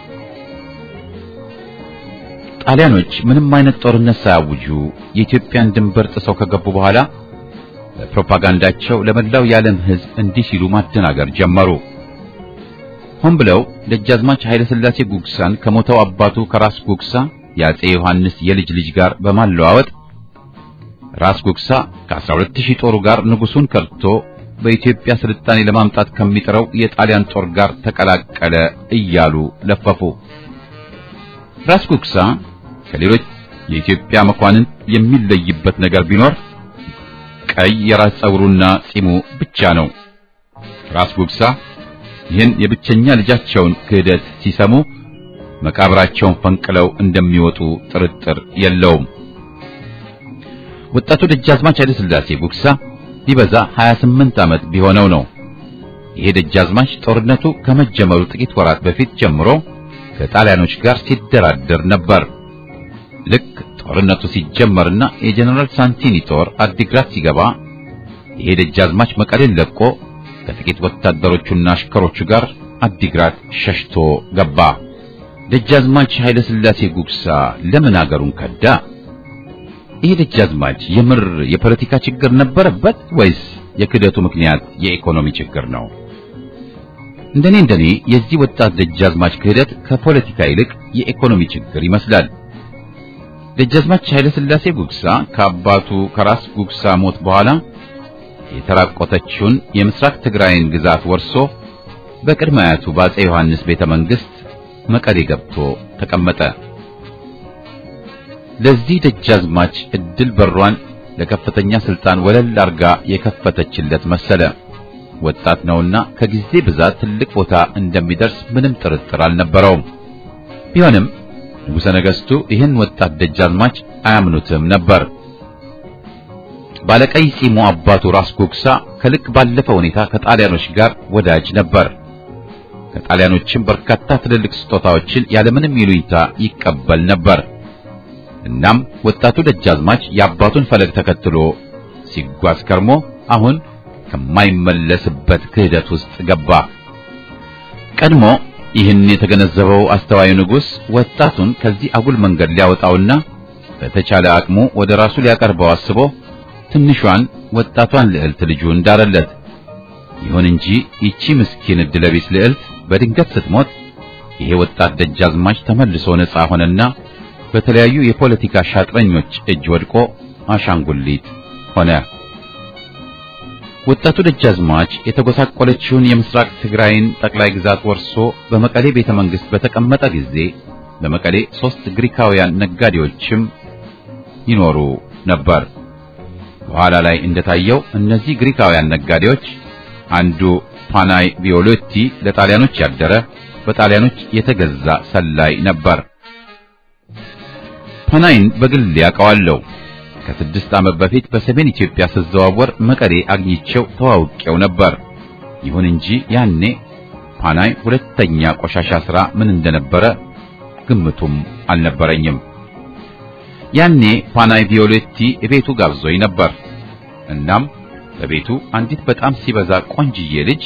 ጣሊያኖች ምንም አይነት ጦርነት ሳያውጁ የኢትዮጵያን ድንበር ጥሰው ከገቡ በኋላ በፕሮፓጋንዳቸው ለመላው የዓለም ሕዝብ እንዲህ ሲሉ ማደናገር ጀመሩ። ሆን ብለው ደጃዝማች ኃይለ ሥላሴ ጉግሳን ከሞተው አባቱ ከራስ ጉግሳ የአፄ ዮሐንስ የልጅ ልጅ ጋር በማለዋወጥ ራስ ጉግሳ ከአስራ ሁለት ሺህ ጦሩ ጋር ንጉሱን ከርቶ በኢትዮጵያ ስልጣኔ ለማምጣት ከሚጥረው የጣሊያን ጦር ጋር ተቀላቀለ እያሉ ለፈፉ። ራስ ጉግሳ ከሌሎች የኢትዮጵያ መኳንንት የሚለይበት ነገር ቢኖር ቀይ የራስ ጸጉሩና ጺሙ ብቻ ነው። ራስ ጉግሳ ይህን የብቸኛ ልጃቸውን ክህደት ሲሰሙ መቃብራቸውን ፈንቅለው እንደሚወጡ ጥርጥር የለውም። ወጣቱ ደጃዝማች ኃይለ ሥላሴ ጉግሳ ሊበዛ ሃያ ስምንት ዓመት ቢሆነው ነው። ይሄ ደጃዝማች ጦርነቱ ከመጀመሩ ጥቂት ወራት በፊት ጀምሮ ከጣሊያኖች ጋር ሲደራደር ነበር። ልክ ጦርነቱ ሲጀመርና የጀነራል ሳንቲኒ ጦር አዲግራት ሲገባ ይሄ ደጃዝማች መቀሌን ለቆ ከጥቂት ወታደሮቹና አሽከሮቹ ጋር አዲግራት ሸሽቶ ገባ። ደጃዝማች ኃይለ ሥላሴ ጉግሳ ለምን አገሩን ከዳ? ይሄ ደጃዝማች የምር የፖለቲካ ችግር ነበረበት ወይስ የክደቱ ምክንያት የኢኮኖሚ ችግር ነው? እንደኔ እንደኔ የዚህ ወጣት ደጃዝማች ክህደት ከፖለቲካ ይልቅ የኢኮኖሚ ችግር ይመስላል። ደጃዝማች ኃይለ ሥላሴ ጉግሳ ከአባቱ ከራስ ጉግሳ ሞት በኋላ የተራቆተችውን የምስራቅ ትግራይን ግዛት ወርሶ በቅድመ አያቱ በአፄ ዮሐንስ ቤተ መንግስት መቀሌ ገብቶ ተቀመጠ። ለዚህ ደጃዝማች እድል በሯን ለከፍተኛ ስልጣን ወለል አርጋ የከፈተችለት መሰለ። ወጣት ነውና ከጊዜ ብዛት ትልቅ ቦታ እንደሚደርስ ምንም ጥርጥር አልነበረውም። ቢሆንም ንጉሠ ነገሥቱ ይህን ወጣት ደጃዝማች አያምኑትም ነበር። ባለቀይ ጺሙ አባቱ ራስ ጉግሳ ከልክ ባለፈ ሁኔታ ከጣሊያኖች ጋር ወዳጅ ነበር። ከጣሊያኖችም በርካታ ትልልቅ ስጦታዎችን ያለምንም ይሉኝታ ይቀበል ነበር። እናም ወጣቱ ደጃዝማች የአባቱን ፈለግ ተከትሎ ሲጓዝ ከርሞ አሁን ከማይመለስበት ክህደት ውስጥ ገባ። ቀድሞ ይህን የተገነዘበው አስተዋዩ ንጉሥ ወጣቱን ከዚህ አጉል መንገድ ሊያወጣውና በተቻለ አቅሙ ወደ ራሱ ሊያቀርበው አስቦ ትንሿን ወጣቷን ልዕልት ልጁን ዳረለት። ይሁን እንጂ ይቺ ምስኪን ዕድለቢስ ልዕልት በድንገት ስትሞት ይሄ ወጣት ደጃዝማች ተመልሶ ነፃ ሆነና በተለያዩ የፖለቲካ ሻጥረኞች እጅ ወድቆ አሻንጉሊት ሆነ። ወጣቱ ደጃዝማች የተጎሳቆለችውን የምስራቅ ትግራይን ጠቅላይ ግዛት ወርሶ በመቀሌ ቤተ መንግስት በተቀመጠ ጊዜ በመቀሌ ሶስት ግሪካውያን ነጋዴዎችም ይኖሩ ነበር። በኋላ ላይ እንደታየው እነዚህ ግሪካውያን ነጋዴዎች አንዱ ፓናይ ቪዮሎቲ ለጣሊያኖች ያደረ በጣሊያኖች የተገዛ ሰላይ ነበር። ፓናይን በግል ያውቀዋለሁ። ከስድስት ዓመት በፊት በሰሜን ኢትዮጵያ ስዘዋወር መቀሌ አግኝቼው ተዋውቄው ነበር። ይሁን እንጂ ያኔ ፓናይ ሁለተኛ ቆሻሻ ሥራ ምን እንደነበረ ግምቱም አልነበረኝም። ያኔ ፓናይ ቪዮሌቲ ቤቱ ጋብዞኝ ነበር። እናም በቤቱ አንዲት በጣም ሲበዛ ቆንጅዬ ልጅ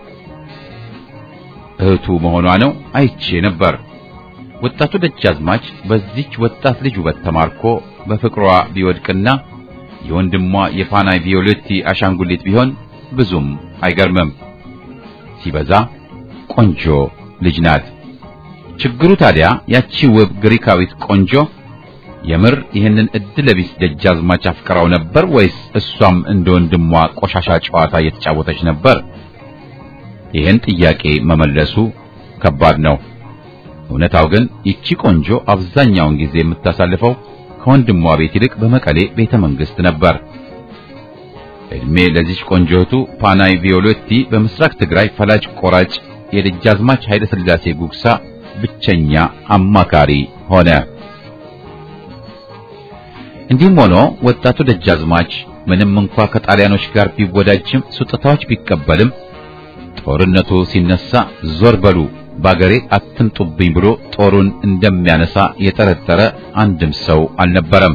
እህቱ መሆኗ ነው አይቼ ነበር። ወጣቱ ደጃዝማች በዚች ወጣት ልጅ ውበት ተማርኮ በፍቅሯ ቢወድቅና የወንድሟ የፓናይ ቪዮሌቲ አሻንጉሊት ቢሆን ብዙም አይገርምም። ሲበዛ ቆንጆ ልጅ ናት። ችግሩ ታዲያ ያቺ ውብ ግሪካዊት ቆንጆ የምር ይህንን እድለቢስ ደጃዝማች አፍቅራው ነበር ወይስ እሷም እንደ ወንድሟ ቆሻሻ ጨዋታ እየተጫወተች ነበር? ይህን ጥያቄ መመለሱ ከባድ ነው። እውነታው ግን ይቺ ቆንጆ አብዛኛውን ጊዜ የምታሳልፈው ከወንድሟ ቤት ይልቅ በመቀሌ ቤተ መንግስት ነበር። እድሜ ለዚች ቆንጆቱ ፓናይ ቪዮሌቲ በምስራቅ ትግራይ ፈላጭ ቆራጭ የደጃዝማች ኃይለ ሥላሴ ጉግሳ ብቸኛ አማካሪ ሆነ። እንዲህም ሆኖ ወጣቱ ደጃዝማች ምንም እንኳ ከጣሊያኖች ጋር ቢወዳጅም ስጦታዎች ቢቀበልም ጦርነቱ ሲነሳ ዞር በሉ ባገሬ አትንጡብኝ ብሎ ጦሩን እንደሚያነሳ የጠረጠረ አንድም ሰው አልነበረም።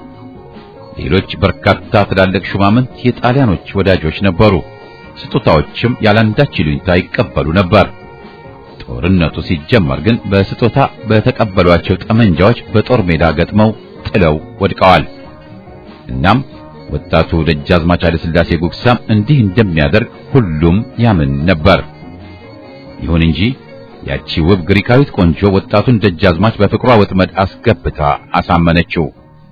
ሌሎች በርካታ ትላልቅ ሹማምንት የጣሊያኖች ወዳጆች ነበሩ። ስጦታዎችም ያላንዳች ይሉኝታ ይቀበሉ ነበር። ጦርነቱ ሲጀመር ግን በስጦታ በተቀበሏቸው ጠመንጃዎች በጦር ሜዳ ገጥመው ጥለው ወድቀዋል። እናም ወጣቱ ደጃዝማች ኃይለ ሥላሴ ጉግሳም እንዲህ እንደሚያደርግ ሁሉም ያምን ነበር። ይሁን እንጂ ያቺ ውብ ግሪካዊት ቆንጆ ወጣቱን ደጃዝማች በፍቅሯ ወጥመድ አስገብታ አሳመነችው።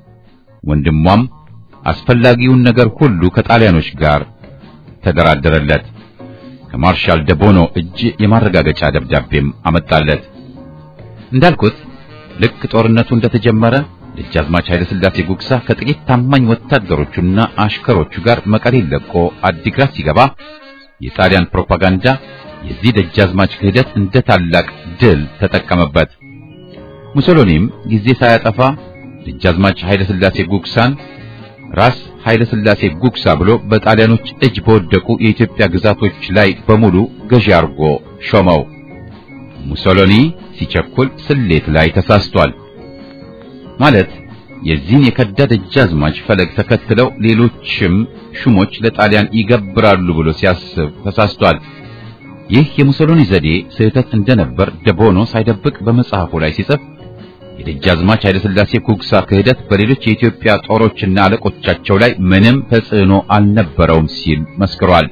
ወንድሟም አስፈላጊውን ነገር ሁሉ ከጣሊያኖች ጋር ተደራደረለት። ከማርሻል ደቦኖ እጅ የማረጋገጫ ደብዳቤም አመጣለት። እንዳልኩት ልክ ጦርነቱ እንደተጀመረ ደጃዝማች ኃይለ ሥላሴ ጉግሳ ከጥቂት ታማኝ ወታደሮቹና አሽከሮቹ ጋር መቀሌን ለቆ አዲግራት ሲገባ የጣሊያን ፕሮፓጋንዳ የዚህ ደጃዝማች ክህደት እንደ ታላቅ ድል ተጠቀመበት። ሙሶሎኒም ጊዜ ሳያጠፋ ደጃዝማች ኃይለ ሥላሴ ጉግሳን ራስ ኃይለ ሥላሴ ጉግሳ ብሎ በጣሊያኖች እጅ በወደቁ የኢትዮጵያ ግዛቶች ላይ በሙሉ ገዢ አርጎ ሾመው። ሙሶሎኒ ሲቸኩል ስሌት ላይ ተሳስቷል። ማለት የዚህን የከዳ ደጃዝማች ፈለግ ተከትለው ሌሎችም ሹሞች ለጣሊያን ይገብራሉ ብሎ ሲያስብ ተሳስቷል። ይህ የሙሶሎኒ ዘዴ ስህተት እንደነበር ደቦኖ ሳይደብቅ በመጽሐፉ ላይ ሲጽፍ የደጃዝማች ኃይለ ሥላሴ ጉግሳ ክህደት በሌሎች የኢትዮጵያ ጦሮችና አለቆቻቸው ላይ ምንም ተጽዕኖ አልነበረውም ሲል መስክሯል።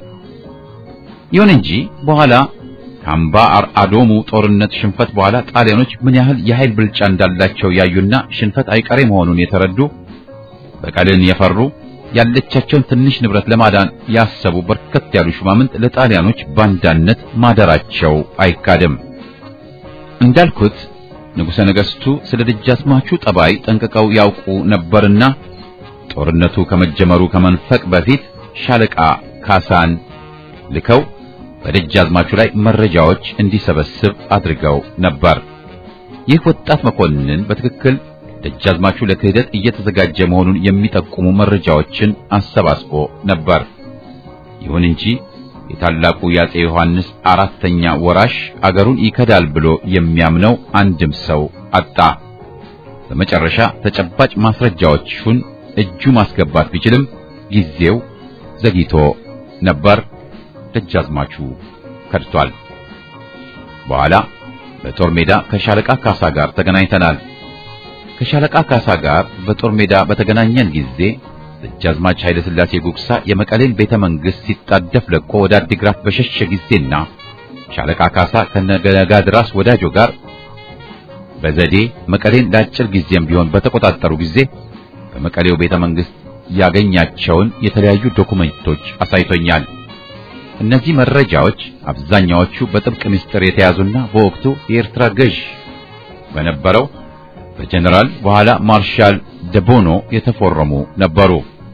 ይሁን እንጂ በኋላ ካምባ አርአዶሙ ጦርነት ሽንፈት በኋላ ጣሊያኖች ምን ያህል የኃይል ብልጫ እንዳላቸው ያዩና ሽንፈት አይቀሬ መሆኑን የተረዱ በቀልን የፈሩ ያለቻቸውን ትንሽ ንብረት ለማዳን ያሰቡ በርከት ያሉ ሹማምንት ለጣሊያኖች ባንዳነት ማደራቸው አይካድም። እንዳልኩት ንጉሠ ነገሥቱ ስለ ደጃዝማቹ ጠባይ ጠንቅቀው ያውቁ ነበርና ጦርነቱ ከመጀመሩ ከመንፈቅ በፊት ሻለቃ ካሳን ልከው በደጃዝማቹ ላይ መረጃዎች እንዲሰበስብ አድርገው ነበር። ይህ ወጣት መኮንን በትክክል ደጃዝማቹ ለክህደት እየተዘጋጀ መሆኑን የሚጠቁሙ መረጃዎችን አሰባስቦ ነበር። ይሁን እንጂ የታላቁ የአፄ ዮሐንስ አራተኛ ወራሽ አገሩን ይከዳል ብሎ የሚያምነው አንድም ሰው አጣ። በመጨረሻ ተጨባጭ ማስረጃዎችን እጁ ማስገባት ቢችልም ጊዜው ዘግይቶ ነበር። ደጃዝማቹ ከድቷል። በኋላ በጦር ሜዳ ከሻለቃ ካሳ ጋር ተገናኝተናል። ከሻለቃ ካሳ ጋር በጦር ሜዳ በተገናኘን ጊዜ ደጃዝማች ኃይለ ሥላሴ ጉግሳ የመቀሌን ቤተ መንግስት ሲጣደፍ ለቆ ወደ አዲግራት በሸሸ ጊዜና ሻለቃ ካሳ ከነገጋድራስ ወዳጆ ጋር በዘዴ መቀሌን ለአጭር ጊዜም ቢሆን በተቆጣጠሩ ጊዜ በመቀሌው ቤተ መንግስት ያገኛቸውን የተለያዩ ዶኩሜንቶች አሳይቶኛል። እነዚህ መረጃዎች አብዛኛዎቹ በጥብቅ ምስጢር የተያዙና በወቅቱ የኤርትራ ገዥ በነበረው በጀነራል በኋላ ማርሻል ደቦኖ የተፈረሙ ነበሩ።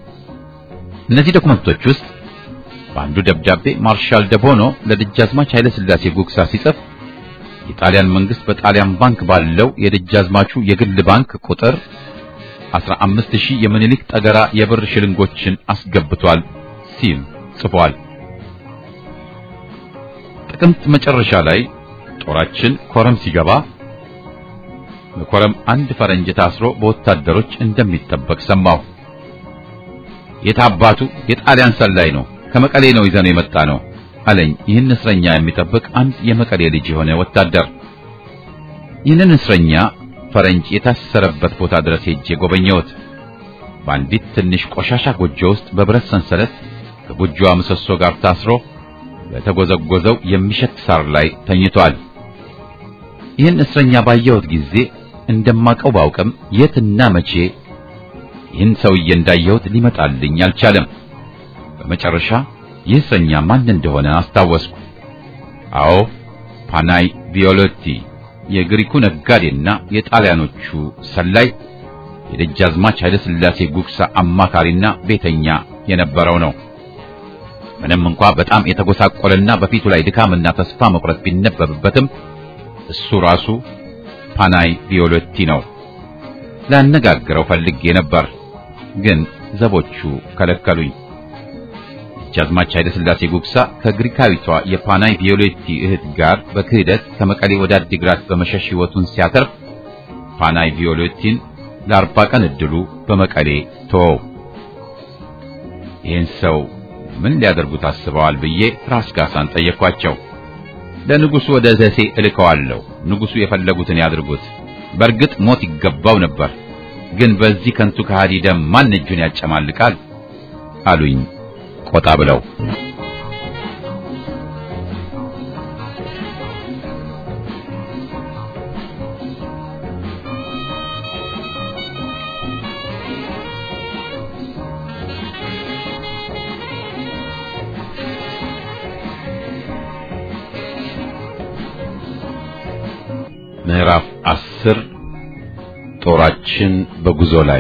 እነዚህ ዶክመንቶች ውስጥ በአንዱ ደብዳቤ ማርሻል ደቦኖ ለደጃዝማች ኃይለ ሥላሴ ጉግሳ ሲጽፍ የጣሊያን መንግስት በጣሊያን ባንክ ባለው የደጃዝማቹ የግል ባንክ ቁጥር አስራ አምስት ሺህ የምኒልክ ጠገራ የብር ሽልንጎችን አስገብቷል ሲል ጽፏል። ጥቅምት መጨረሻ ላይ ጦራችን ኮረም ሲገባ በኮረም አንድ ፈረንጅ ታስሮ በወታደሮች እንደሚጠበቅ ሰማሁ። የታባቱ የጣሊያን ሰላይ ነው፣ ከመቀሌ ነው ይዘነው የመጣ ነው አለኝ ይህን እስረኛ የሚጠብቅ አንድ የመቀሌ ልጅ የሆነ ወታደር። ይህንን እስረኛ ፈረንጅ የታሰረበት ቦታ ድረስ ሄጄ ጎበኘሁት። በአንዲት ትንሽ ቆሻሻ ጎጆ ውስጥ በብረት ሰንሰለት ከጎጆዋ ምሰሶ ጋር ታስሮ በተጎዘጎዘው የሚሸት ሳር ላይ ተኝቷል። ይህን እስረኛ ባየሁት ጊዜ እንደማቀው ባውቅም የትና መቼ ይህን ሰውዬ እንዳየሁት ሊመጣልኝ አልቻለም። በመጨረሻ ይህ እስረኛ ማን እንደሆነ አስታወስኩ። አዎ ፓናይ ቪዮሎቲ የግሪኩ ነጋዴና የጣሊያኖቹ ሰላይ የደጃዝማች ኃይለ ሥላሴ ጉግሳ አማካሪና ቤተኛ የነበረው ነው። ምንም እንኳን በጣም የተጎሳቆለና በፊቱ ላይ ድካምና ተስፋ መቁረጥ ቢነበብበትም እሱ ራሱ ፓናይ ቪዮሎቲ ነው። ላነጋግረው ፈልጌ ነበር፣ ግን ዘቦቹ ከለከሉኝ። ደጃዝማች ኃይለ ሥላሴ ጉግሳ ከግሪካዊቷ የፓናይ ቪዮሎቲ እህት ጋር በክህደት ከመቀሌ ወደ አዲግራት በመሸሽ ሕይወቱን ሲያተርፍ ፓናይ ቪዮሎቲን ለአርባ ቀን እድሉ በመቀሌ ተወው። ይህን ሰው ምን ሊያደርጉት አስበዋል ብዬ ራስ ካሳን ጠየኳቸው። ለንጉሱ ወደ ደሴ እልከዋለሁ፣ ንጉሱ የፈለጉትን ያድርጉት። በእርግጥ ሞት ይገባው ነበር፣ ግን በዚህ ከንቱ ከሃዲ ደም ማን እጁን ያጨማልቃል አሉኝ ቆጣ ብለው። ምዕራፍ አስር ጦራችን በጉዞ ላይ።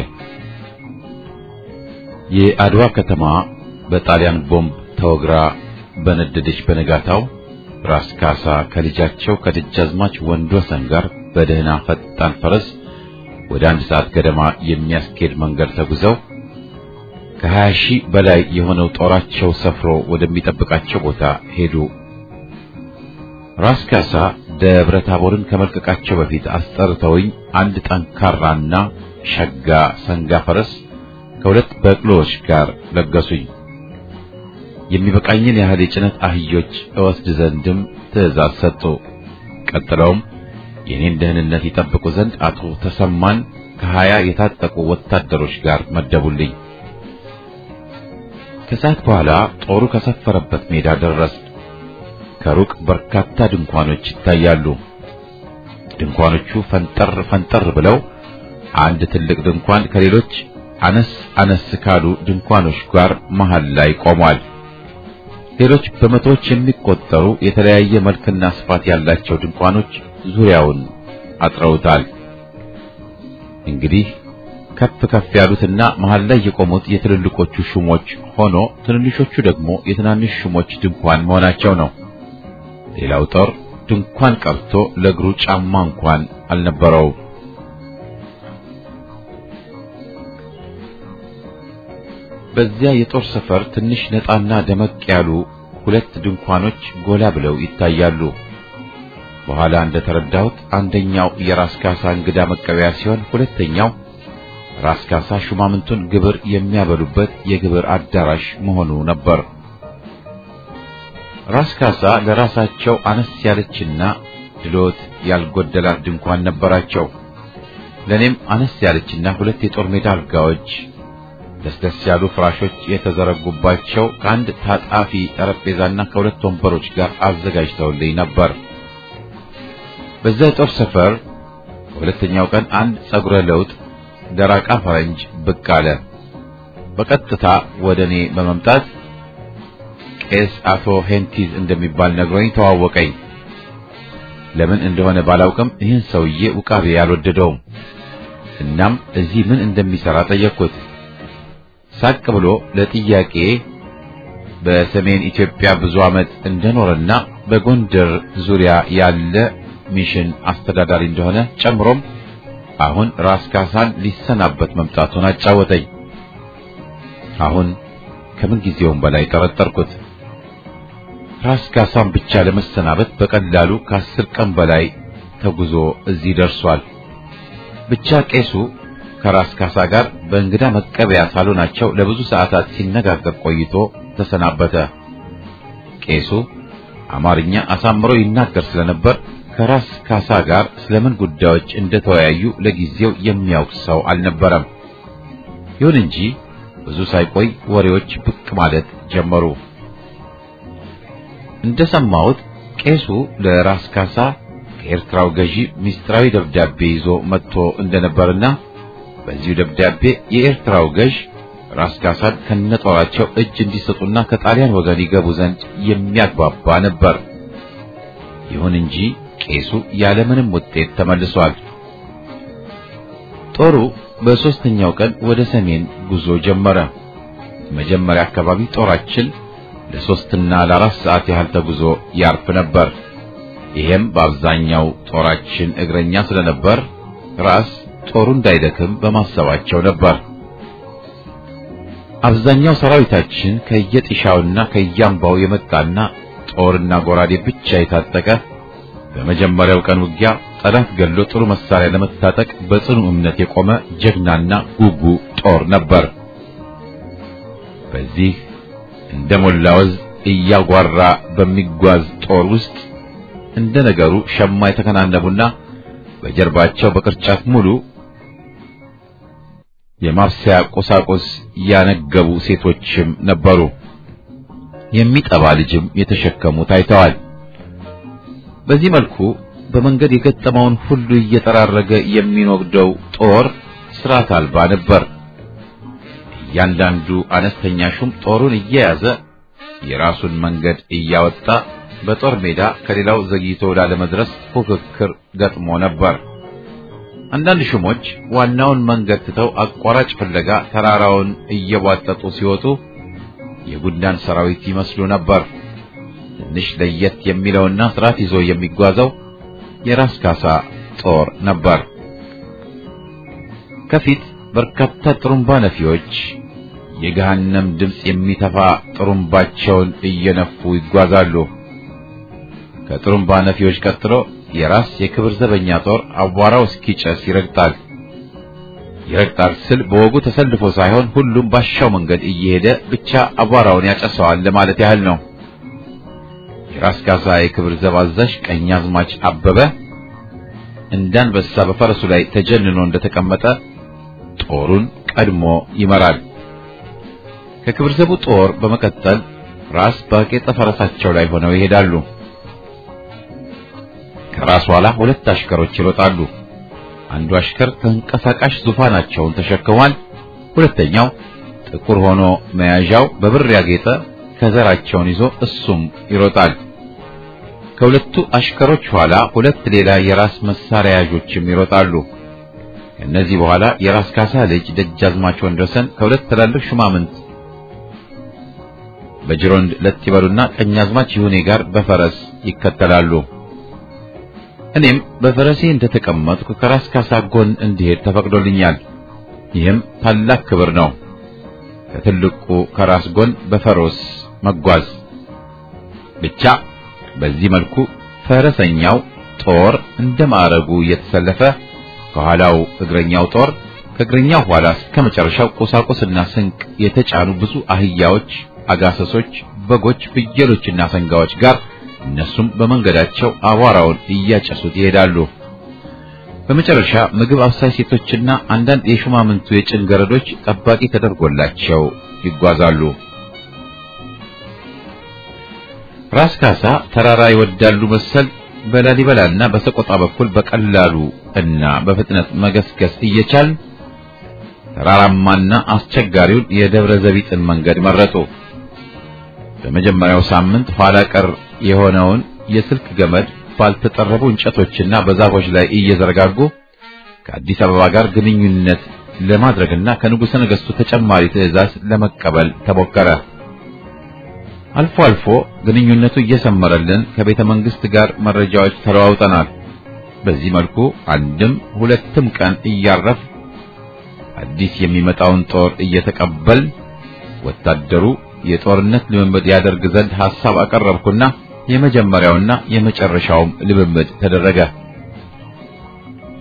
የአድዋ ከተማ በጣሊያን ቦምብ ተወግራ በነደደች በነጋታው ራስ ካሳ ከልጃቸው ከደጃዝማች ወንድወሰን ጋር በደህና ፈጣን ፈረስ ወደ አንድ ሰዓት ገደማ የሚያስኬድ መንገድ ተጉዘው ከሀያ ሺህ በላይ የሆነው ጦራቸው ሰፍሮ ወደሚጠብቃቸው ቦታ ሄዱ። ራስ ካሳ ደብረ ታቦርን ከመልቀቃቸው በፊት አስጠርተውኝ አንድ ጠንካራና ሸጋ ሰንጋ ፈረስ ከሁለት በቅሎች ጋር ለገሱኝ። የሚበቃኝን ያህል የጭነት አህዮች እወስድ ዘንድም ትዕዛዝ ሰጡ። ቀጥለውም የኔን ደህንነት ይጠብቁ ዘንድ አቶ ተሰማን ከሀያ የታጠቁ ወታደሮች ጋር መደቡልኝ። ከሰዓት በኋላ ጦሩ ከሰፈረበት ሜዳ ደረስ። ከሩቅ በርካታ ድንኳኖች ይታያሉ። ድንኳኖቹ ፈንጠር ፈንጠር ብለው አንድ ትልቅ ድንኳን ከሌሎች አነስ አነስ ካሉ ድንኳኖች ጋር መሃል ላይ ቆሟል። ሌሎች በመቶዎች የሚቆጠሩ የተለያየ መልክና ስፋት ያላቸው ድንኳኖች ዙሪያውን አጥረውታል። እንግዲህ ከፍ ከፍ ያሉትና መሃል ላይ የቆሙት የትልልቆቹ ሹሞች ሆኖ ትንንሾቹ ደግሞ የትናንሽ ሹሞች ድንኳን መሆናቸው ነው። ሌላው ጦር ድንኳን ቀርቶ ለእግሩ ጫማ እንኳን አልነበረው። በዚያ የጦር ሰፈር ትንሽ ነጣና ደመቅ ያሉ ሁለት ድንኳኖች ጎላ ብለው ይታያሉ። በኋላ እንደተረዳሁት አንደኛው የራስ ካሳ እንግዳ መቀበያ ሲሆን፣ ሁለተኛው ራስ ካሳ ሹማምንቱን ግብር የሚያበሉበት የግብር አዳራሽ መሆኑ ነበር። ራስ ካሳ ለራሳቸው አነስ ያለችና ድሎት ያልጎደላት ድንኳን ነበራቸው። ለኔም አነስ ያለችና ሁለት የጦር ሜዳ አልጋዎች ደስደስ ያሉ ፍራሾች የተዘረጉባቸው ከአንድ ታጣፊ ጠረጴዛና ከሁለት ወንበሮች ጋር አዘጋጅተውልኝ ነበር። በዛ ጦር ሰፈር በሁለተኛው ቀን አንድ ጸጉረ ለውጥ ደራቃ ፈረንጅ ብቅ አለ። በቀጥታ ወደኔ በመምጣት ቄስ አቶ ሄንቲዝ እንደሚባል ነግሮኝ ተዋወቀኝ። ለምን እንደሆነ ባላውቅም ይህን ሰውዬ ውቃቤ ያልወደደውም። እናም እዚህ ምን እንደሚሰራ ጠየቅኩት። ሳቅ ብሎ ለጥያቄ በሰሜን ኢትዮጵያ ብዙ ዓመት እንደኖረና በጎንደር ዙሪያ ያለ ሚሽን አስተዳዳሪ እንደሆነ ጨምሮም አሁን ራስ ካሳን ሊሰናበት መምጣቱን አጫወተኝ። አሁን ከምን ጊዜውም በላይ ጠረጠርኩት። ራስ ካሳን ብቻ ለመሰናበት በቀላሉ ከአስር ቀን በላይ ተጉዞ እዚህ ደርሷል። ብቻ ቄሱ ከራስ ካሳ ጋር በእንግዳ መቀበያ ሳሎናቸው ለብዙ ሰዓታት ሲነጋገር ቆይቶ ተሰናበተ። ቄሱ አማርኛ አሳምሮ ይናገር ስለነበር ከራስ ካሳ ጋር ስለምን ጉዳዮች እንደተወያዩ ለጊዜው የሚያውቅ ሰው አልነበረም። ይሁን እንጂ ብዙ ሳይቆይ ወሬዎች ብቅ ማለት ጀመሩ። እንደሰማሁት ቄሱ ለራስ ካሳ ከኤርትራው ገዢ ሚስጥራዊ ደብዳቤ ይዞ መጥቶ እንደነበርና በዚሁ ደብዳቤ የኤርትራው ገዥ ራስ ካሳን ከነጦራቸው እጅ እንዲሰጡና ከጣሊያን ወገን ይገቡ ዘንድ የሚያግባባ ነበር። ይሁን እንጂ ቄሱ ያለምንም ውጤት ተመልሷል። ጦሩ በሶስተኛው ቀን ወደ ሰሜን ጉዞ ጀመረ። መጀመሪያ አካባቢ ጦራችን ለሶስትና ለአራት ሰዓት ያህል ተጉዞ ያርፍ ነበር። ይሄም በአብዛኛው ጦራችን እግረኛ ስለነበር ራስ ጦሩ እንዳይደክም በማሰባቸው ነበር። አብዛኛው ሰራዊታችን ከየጥሻውና ከያምባው የመጣና ጦርና ጎራዴ ብቻ የታጠቀ በመጀመሪያው ቀን ውጊያ ጠላት ገሎ ጥሩ መሳሪያ ለመታጠቅ በጽኑ እምነት የቆመ ጀግናና ጉጉ ጦር ነበር። በዚህ እንደሞላውዝ እያጓራ በሚጓዝ ጦር ውስጥ እንደነገሩ ሸማ የተከናነቡና በጀርባቸው በቅርጫት ሙሉ የማብሰያ ቁሳቁስ ያነገቡ ሴቶችም ነበሩ። የሚጠባ ልጅም የተሸከሙ ታይተዋል። በዚህ መልኩ በመንገድ የገጠመውን ሁሉ እየጠራረገ የሚኖግደው ጦር ስርዓት አልባ ነበር። እያንዳንዱ አነስተኛ ሹም ጦሩን እየያዘ የራሱን መንገድ እያወጣ በጦር ሜዳ ከሌላው ዘግይቶ ላለመድረስ ፉክክር ገጥሞ ነበር። አንዳንድ ሹሞች ዋናውን መንገድ ትተው አቋራጭ ፍለጋ ተራራውን እየቧጠጡ ሲወጡ የጉንዳን ሰራዊት ይመስሉ ነበር። ትንሽ ለየት የሚለውና ስርዓት ይዞ የሚጓዘው የራስ ካሳ ጦር ነበር። ከፊት በርካታ ጥሩምባ ነፊዎች የገሃነም ድምጽ የሚተፋ ጥሩምባቸውን እየነፉ ይጓዛሉ። ከጥሩምባ ነፊዎች ቀጥሎ የራስ የክብር ዘበኛ ጦር አቧራው እስኪጨስ ይረግጣል። ይረግጣል ስል በወጉ ተሰልፎ ሳይሆን ሁሉም ባሻው መንገድ እየሄደ ብቻ አቧራውን ያጨሰዋል ለማለት ያህል ነው። የራስ ካሳ የክብር ዘብ አዛዥ ቀኛዝማች አበበ እንዳንበሳ በፈረሱ ላይ ተጀንኖ እንደተቀመጠ ጦሩን ቀድሞ ይመራል። ከክብር ዘቡ ጦር በመቀጠል ራስ ባቄጠ ፈረሳቸው ላይ ሆነው ይሄዳሉ። ከራስ ኋላ ሁለት አሽከሮች ይሮጣሉ። አንዱ አሽከር ተንቀሳቃሽ ዙፋናቸውን ተሸክሟል። ሁለተኛው ጥቁር ሆኖ መያዣው በብር ያጌጠ ከዘራቸውን ይዞ እሱም ይሮጣል። ከሁለቱ አሽከሮች ኋላ ሁለት ሌላ የራስ መሳሪያ ያዦችም ይሮጣሉ። ከነዚህ በኋላ የራስ ካሳ ልጅ ደጃዝማች ወንድወሰን ከሁለት ትላልቅ ሹማምንት በጅሮንድ ለጥይበሉና ቀኛዝማች ይሁኔ ጋር በፈረስ ይከተላሉ። እኔም በፈረሴ እንደተቀመጥኩ ከራስ ካሳ ጎን እንድሄድ ተፈቅዶልኛል። ይህም ታላቅ ክብር ነው። ከትልቁ ከራስ ጎን በፈረስ መጓዝ ብቻ። በዚህ መልኩ ፈረሰኛው ጦር እንደማረጉ እየተሰለፈ ከኋላው እግረኛው ጦር ከእግረኛው ኋላ እስከ መጨረሻው ቁሳቁስና ስንቅ የተጫኑ ብዙ አህያዎች፣ አጋሰሶች፣ በጎች፣ ፍየሎችና ሰንጋዎች ጋር እነሱም በመንገዳቸው አቧራውን እያጨሱት ይሄዳሉ። በመጨረሻ ምግብ አብሳይ ሴቶችና አንዳንድ የሹማምንቱ የጭን ገረዶች ጠባቂ ተደርጎላቸው ይጓዛሉ። ራስ ካሳ ተራራ ይወዳሉ መሰል በላሊበላና በሰቆጣ በኩል በቀላሉ እና በፍጥነት መገስገስ እየቻል ተራራማና አስቸጋሪውን የደብረ ዘቢጥን መንገድ መረጡ። በመጀመሪያው ሳምንት ኋላ ቀር የሆነውን የስልክ ገመድ ባልተጠረቡ እንጨቶችና በዛፎች ላይ እየዘረጋጉ ከአዲስ አበባ ጋር ግንኙነት ለማድረግና ከንጉሠ ነገሥቱ ተጨማሪ ትዕዛዝ ለመቀበል ተሞከረ። አልፎ አልፎ ግንኙነቱ እየሰመረልን ከቤተ መንግስት ጋር መረጃዎች ተለዋውጠናል። በዚህ መልኩ አንድም ሁለትም ቀን እያረፍ አዲስ የሚመጣውን ጦር እየተቀበል ወታደሩ የጦርነት ልምምድ ያደርግ ዘንድ ሐሳብ አቀረብኩና የመጀመሪያውና የመጨረሻውም ልምምድ ተደረገ።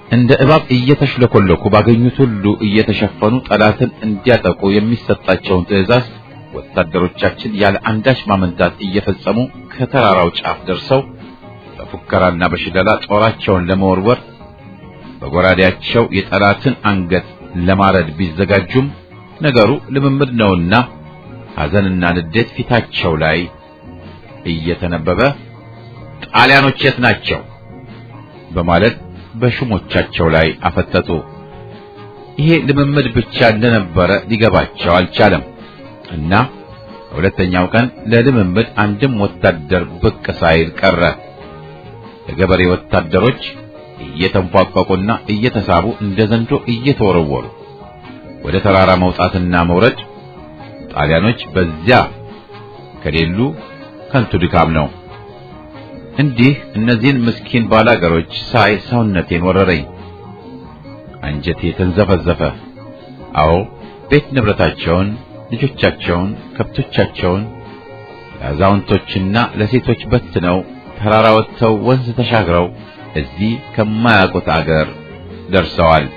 እንደ እባብ እየተሽለኮለኩ ባገኙት ሁሉ እየተሸፈኑ ጠላትን እንዲያጠቁ የሚሰጣቸውን ትዕዛዝ ወታደሮቻችን ያለ አንዳች ማመንታት እየፈጸሙ ከተራራው ጫፍ ደርሰው በፉከራና በሽለላ ጦራቸውን ለመወርወር በጎራዴያቸው የጠላትን አንገት ለማረድ ቢዘጋጁም ነገሩ ልምምድ ነውና ሐዘንና ንዴት ፊታቸው ላይ እየተነበበ ጣሊያኖች የት ናቸው በማለት በሹሞቻቸው ላይ አፈጠጡ። ይሄ ልምምድ ብቻ እንደነበረ ሊገባቸው አልቻለም እና በሁለተኛው ቀን ለልምምድ አንድም ወታደር ብቅ ሳይል ቀረ። የገበሬ ወታደሮች እየተንፏቀቁና እየተሳቡ እንደ ዘንዶ እየተወረወሩ ወደ ተራራ መውጣትና መውረድ ጣሊያኖች በዚያ ከሌሉ ከንቱ ድካም ነው። እንዲህ እነዚህን ምስኪን ባላገሮች ሳይ ሰውነቴን ወረረኝ፣ አንጀቴ ተንዘፈዘፈ። አዎ ቤት ንብረታቸውን፣ ልጆቻቸውን፣ ከብቶቻቸውን ለአዛውንቶችና ለሴቶች በትነው ተራራ ወጥተው ወንዝ ተሻግረው እዚህ ከማያውቁት አገር ደርሰዋል።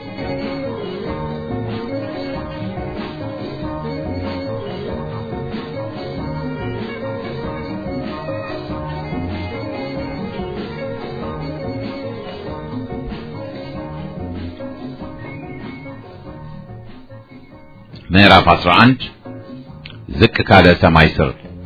ምዕራፍ አስራ አንድ ዝቅ ካለ ሰማይ ስር።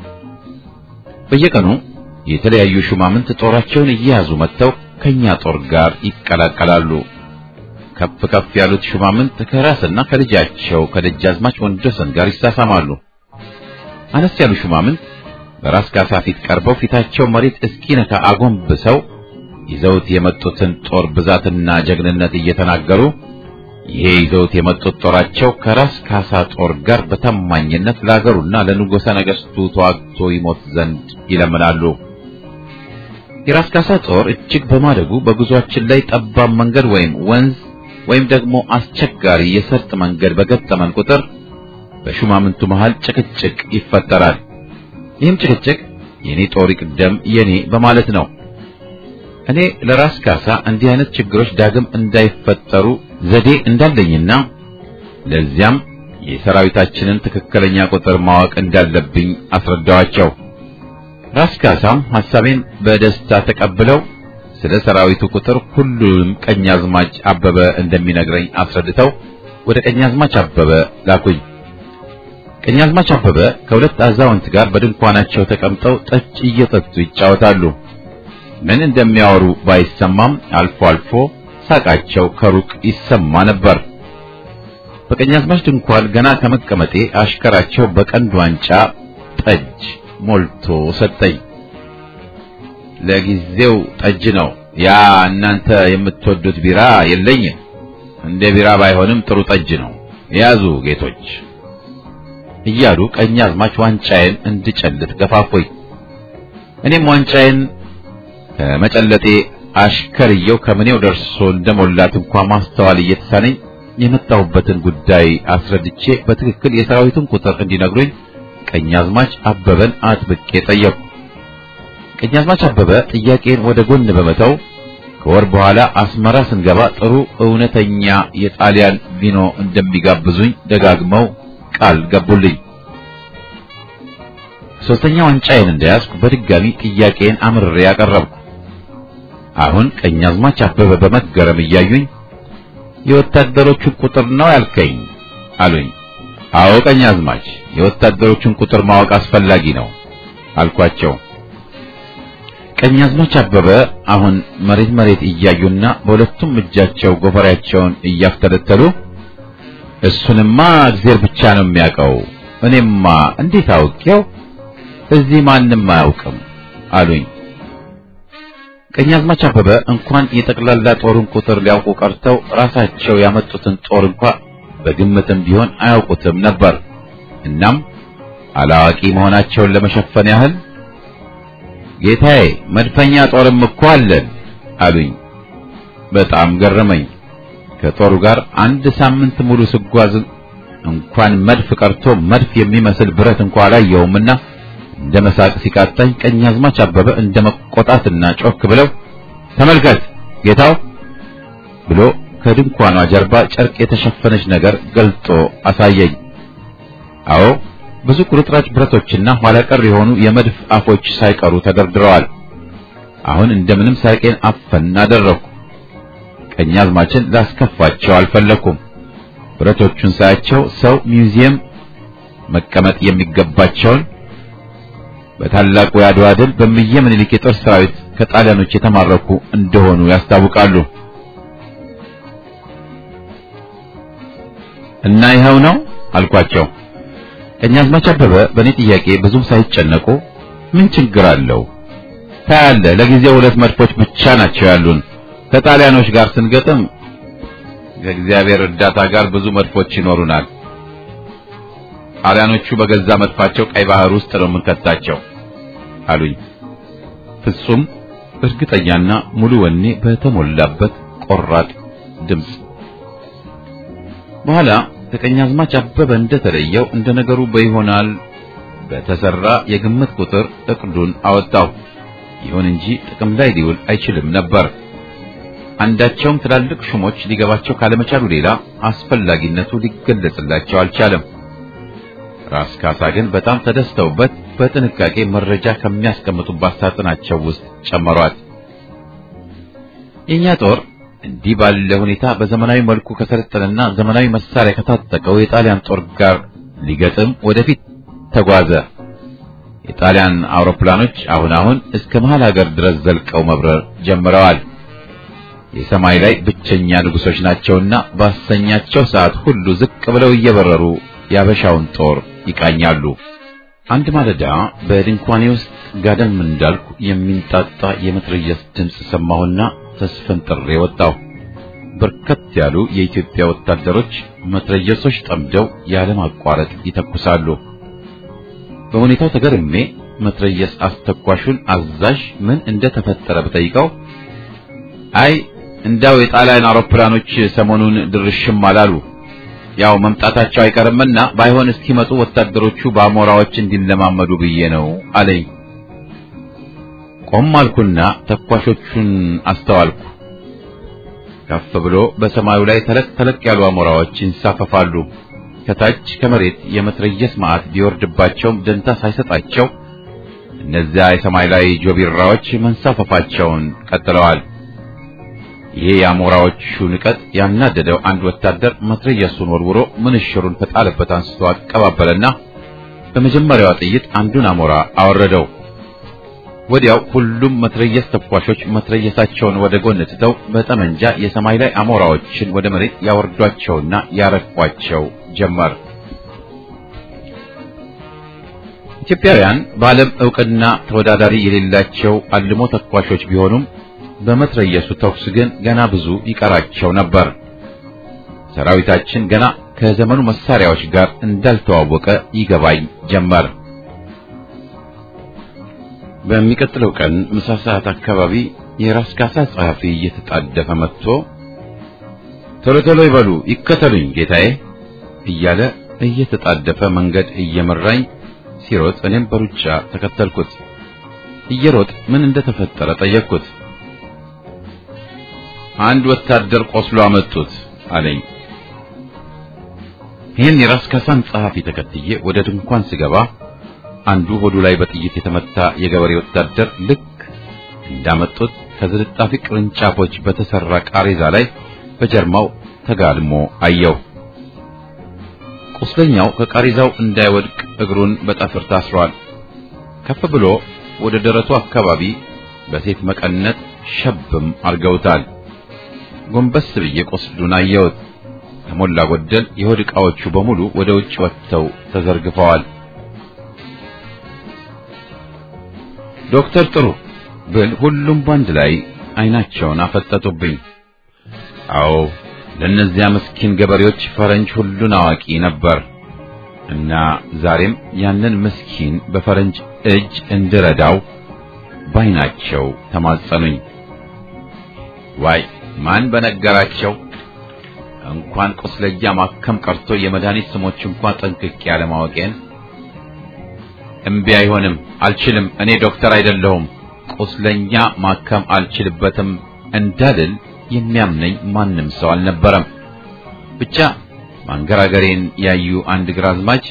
በየቀኑ የተለያዩ ሹማምንት ጦራቸውን እየያዙ መጥተው ከኛ ጦር ጋር ይቀላቀላሉ። ከፍ ከፍ ያሉት ሹማምንት ከራስና ከልጃቸው ከደጃዝማች ወንድወሰን ጋር ይሳሳማሉ። አነስ ያሉ ሹማምንት በራስ ካሳ ፊት ቀርበው ፊታቸው መሬት እስኪነካ አጎንብሰው ይዘውት የመጡትን ጦር ብዛትና ጀግንነት እየተናገሩ ይሄ ይዘውት የመጡት ጦራቸው ከራስ ካሳ ጦር ጋር በታማኝነት ለአገሩና ለንጉሠ ነገሥቱ ተዋግቶ ይሞት ዘንድ ይለምናሉ። የራስ ካሳ ጦር እጅግ በማደጉ በጉዟችን ላይ ጠባብ መንገድ ወይም ወንዝ ወይም ደግሞ አስቸጋሪ የሰርጥ መንገድ በገጠመን ቁጥር በሹማምንቱ መሃል ጭቅጭቅ ይፈጠራል። ይህም ጭቅጭቅ የኔ ጦር ይቅደም የኔ በማለት ነው። እኔ ለራስ ካሳ እንዲህ አይነት ችግሮች ዳግም እንዳይፈጠሩ ዘዴ እንዳለኝና ለዚያም የሰራዊታችንን ትክክለኛ ቁጥር ማወቅ እንዳለብኝ አስረዳዋቸው። ራስ ካሳም ሐሳቤን በደስታ ተቀብለው ስለ ሰራዊቱ ቁጥር ሁሉም ቀኛዝማች አበበ እንደሚነግረኝ አስረድተው ወደ ቀኛዝማች አበበ ላኩኝ። ቀኛዝማች አበበ ከሁለት አዛውንት ጋር በድንኳናቸው ተቀምጠው ጠጅ እየጠጡ ይጫወታሉ። ምን እንደሚያወሩ ባይሰማም አልፎ አልፎ ሳቃቸው ከሩቅ ይሰማ ነበር። በቀኛዝማች ድንኳን ገና ከመቀመጤ አሽከራቸው በቀንድ ዋንጫ ጠጅ ሞልቶ ሰጠኝ። ለጊዜው ጠጅ ነው፣ ያ እናንተ የምትወዱት ቢራ የለኝም። እንደ ቢራ ባይሆንም ጥሩ ጠጅ ነው፣ ያዙ ጌቶች እያሉ ቀኛዝማች ዋንጫዬን እንድጨልጥ ገፋፎኝ። እኔም ዋንጫዬን ከመጨለጤ አሽከርየው ከምኔው ደርሶ እንደሞላት እንኳን ማስተዋል እየተሳነኝ የመጣሁበትን ጉዳይ አስረድቼ በትክክል የሰራዊቱን ቁጥር እንዲነግሩኝ ቀኛዝማች አበበን አጥብቄ ጠየቅኩ። ቀኛዝማች አበበ ጥያቄን ወደ ጎን በመተው ከወር በኋላ አስመራ ስንገባ ጥሩ እውነተኛ የጣሊያን ቪኖ እንደሚጋብዙኝ ደጋግመው ቃል ገቡልኝ። ሶስተኛ ዋንጫዬን እንደያዝኩ በድጋሚ ጥያቄን አምርሬ ያቀረብኩ። አሁን ቀኛዝማች አበበ በመገረም እያዩኝ የወታደሮቹን ቁጥር ነው ያልከኝ አሉኝ። አዎ ቀኛዝማች፣ የወታደሮቹን ቁጥር ማወቅ አስፈላጊ ነው አልኳቸው። ቀኛዝማች አበበ አሁን መሬት መሬት እያዩና በሁለቱም እጃቸው ጎፈሬያቸውን እያፍተለተሉ እሱንማ እግዚአብሔር ብቻ ነው የሚያውቀው፣ እኔማ እንዴት አውቄው? እዚህ ማንም አያውቅም አሉኝ። ቀኛዝማች አበበ እንኳን የጠቅላላ ጦሩን ቁጥር ሊያውቁ ቀርተው ራሳቸው ያመጡትን ጦር እንኳን በግምትም ቢሆን አያውቁትም ነበር። እናም አላዋቂ መሆናቸውን ለመሸፈን ያህል ጌታዬ መድፈኛ ጦርም እኮ አለን አሉኝ። በጣም ገረመኝ። ከጦሩ ጋር አንድ ሳምንት ሙሉ ስጓዝ እንኳን መድፍ ቀርቶ መድፍ የሚመስል ብረት እንኳን አላየውምና እንደ መሳቅ ሲቃጣኝ ቀኛዝማች አበበ እንደ መቆጣትና ጮክ ብለው ተመልከት ጌታው ብሎ ከድንኳኗ ጀርባ ጨርቅ የተሸፈነች ነገር ገልጦ አሳየኝ። አዎ ብዙ ቁርጥራጭ ብረቶችና ኋላ ቀር የሆኑ የመድፍ አፎች ሳይቀሩ ተደርድረዋል። አሁን እንደምንም ሳቄን አፈን አደረኩ። ቀኛዝማችን ላስከፋቸው አልፈለኩም። ብረቶቹን ሳያቸው ሰው ሚውዚየም መቀመጥ የሚገባቸውን በታላቁ የአድዋ ድል በእምዬ ምኒልክ የጦር ሰራዊት ከጣሊያኖች የተማረኩ እንደሆኑ ያስታውቃሉ። እና ይኸው ነው አልኳቸው። ቀኛዝማች አበበ በእኔ ጥያቄ ብዙም ሳይጨነቁ ምን ችግር አለው? ታያለህ፣ ለጊዜው ሁለት መድፎች ብቻ ናቸው ያሉን። ከጣሊያኖች ጋር ስንገጥም ከእግዚአብሔር እርዳታ ጋር ብዙ መድፎች ይኖሩናል። ጣሊያኖቹ በገዛ መድፋቸው ቀይ ባህር ውስጥ ነው የምንከታቸው አሉኝ። ፍጹም እርግጠኛና ሙሉ ወኔ በተሞላበት ቆራጥ ድምፅ። በኋላ ከቀኛዝማች አበበ እንደተለየው እንደነገሩ በይሆናል በተሰራ የግምት ቁጥር እቅዱን አወጣው። ይሁን እንጂ ጥቅም ላይ ሊውል አይችልም ነበር። አንዳቸውም ትላልቅ ሹሞች ሊገባቸው ካለመቻሉ ሌላ አስፈላጊነቱ ሊገለጽላቸው አልቻለም። ራስ ካሳ ግን በጣም ተደስተውበት በጥንቃቄ መረጃ ከሚያስቀምጡባት ሳጥናቸው ውስጥ ጨመሯት። የኛ ጦር እንዲህ ባለ ሁኔታ በዘመናዊ መልኩ ከሰለጠነና ዘመናዊ መሳሪያ ከታጠቀው የጣሊያን ጦር ጋር ሊገጥም ወደፊት ተጓዘ። የጣሊያን አውሮፕላኖች አሁን አሁን እስከ መሃል ሀገር ድረስ ዘልቀው መብረር ጀምረዋል። የሰማይ ላይ ብቸኛ ንጉሶች ናቸውና ባሰኛቸው ሰዓት ሁሉ ዝቅ ብለው እየበረሩ ያበሻውን ጦር ይቃኛሉ። አንድ ማለዳ በድንኳኔ ውስጥ ጋደም እንዳልኩ የሚንጣጣ የመትረየስ ድምፅ ሰማሁና ተስፈንጥሬ ወጣሁ። በርከት ያሉ የኢትዮጵያ ወታደሮች መትረየሶች ጠምደው ያለማቋረጥ ይተኩሳሉ። በሁኔታው ተገርሜ መትረየስ አስተኳሹን አዛዥ ምን እንደተፈጠረ ብጠይቀው አይ እንዳው የጣሊያን አውሮፕላኖች ሰሞኑን ድርሽም አላሉ፣ ያው መምጣታቸው አይቀርምና ባይሆን እስኪመጡ ወታደሮቹ በአሞራዎች እንዲለማመዱ ብዬ ነው አለኝ። ቆም አልኩና ተኳሾቹን አስተዋልኩ። ከፍ ብሎ በሰማዩ ላይ ተለቅ ተለቅ ያሉ አሞራዎች ይንሳፈፋሉ። ከታች ከመሬት የመትረየስ ማዕት ቢወርድባቸውም ደንታ ሳይሰጣቸው እነዚያ የሰማይ ላይ ጆቢራዎች መንሳፈፋቸውን ቀጥለዋል። ይሄ የአሞራዎቹ ንቀት ያናደደው አንድ ወታደር መትረየሱን ወርውሮ ምንሽሩን ከጣለበት አንስቶ አቀባበለና በመጀመሪያዋ ጥይት አንዱን አሞራ አወረደው። ወዲያው ሁሉም መትረየስ ተኳሾች መትረየሳቸውን ወደ ጎን ትተው በጠመንጃ የሰማይ ላይ አሞራዎችን ወደ መሬት ያወርዷቸውና ያረቋቸው ጀመር። ኢትዮጵያውያን በዓለም ዕውቅና ተወዳዳሪ የሌላቸው አልሞ ተኳሾች ቢሆኑም በመትረየሱ ተኩስ ግን ገና ብዙ ይቀራቸው ነበር። ሰራዊታችን ገና ከዘመኑ መሳሪያዎች ጋር እንዳልተዋወቀ ይገባኝ ጀመር። በሚቀጥለው ቀን ምሳ ሰዓት አካባቢ የራስ ካሳ ጸሐፊ እየተጣደፈ መጥቶ ቶሎ ቶሎ ይበሉ ይከተሉኝ ጌታዬ እያለ እየተጣደፈ መንገድ እየመራኝ ሲሮጥ እኔም በሩጫ ተከተልኩት። እየሮጥ ምን እንደተፈጠረ ጠየቅኩት። አንድ ወታደር ቆስሎ አመጡት አለኝ። ይህን የራስ ካሳን ጸሐፊ ተከትዬ ወደ ድንኳን ስገባ አንዱ ሆዱ ላይ በጥይት የተመታ የገበሬ ወታደር ልክ እንዳመጡት ከዝልጣፊ ቅርንጫፎች በተሰራ ቃሬዛ ላይ በጀርማው ተጋድሞ አየው። ቁስለኛው ከቃሬዛው እንዳይወድቅ እግሩን በጠፍር ታስሯል። ከፍ ብሎ ወደ ደረቱ አካባቢ በሴት መቀነት ሸብም አርገውታል። ጎንበስ ብዬ ቁስሉን አየሁት። ከሞላ ጎደል የሆድ ዕቃዎቹ በሙሉ ወደ ውጭ ወጥተው ተዘርግፈዋል። ዶክተር ጥሩ ብል ሁሉም ባንድ ላይ አይናቸውን አፈጠጡብኝ። አዎ ለነዚያ ምስኪን ገበሬዎች ፈረንጅ ሁሉን አዋቂ ነበር እና ዛሬም ያንን ምስኪን በፈረንጅ እጅ እንድረዳው ባይናቸው ተማጸኑኝ። ዋይ ማን በነገራቸው እንኳን ቁስለኛ ማከም ቀርቶ የመድኃኒት ስሞች እንኳን ጠንቅቄ ያለማወቄን። እምቢ አይሆንም፣ አልችልም፣ እኔ ዶክተር አይደለሁም፣ ቁስለኛ ማከም አልችልበትም እንዳልል የሚያምነኝ ማንም ሰው አልነበረም። ብቻ ማንገራገሬን ያዩ አንድ ግራዝማች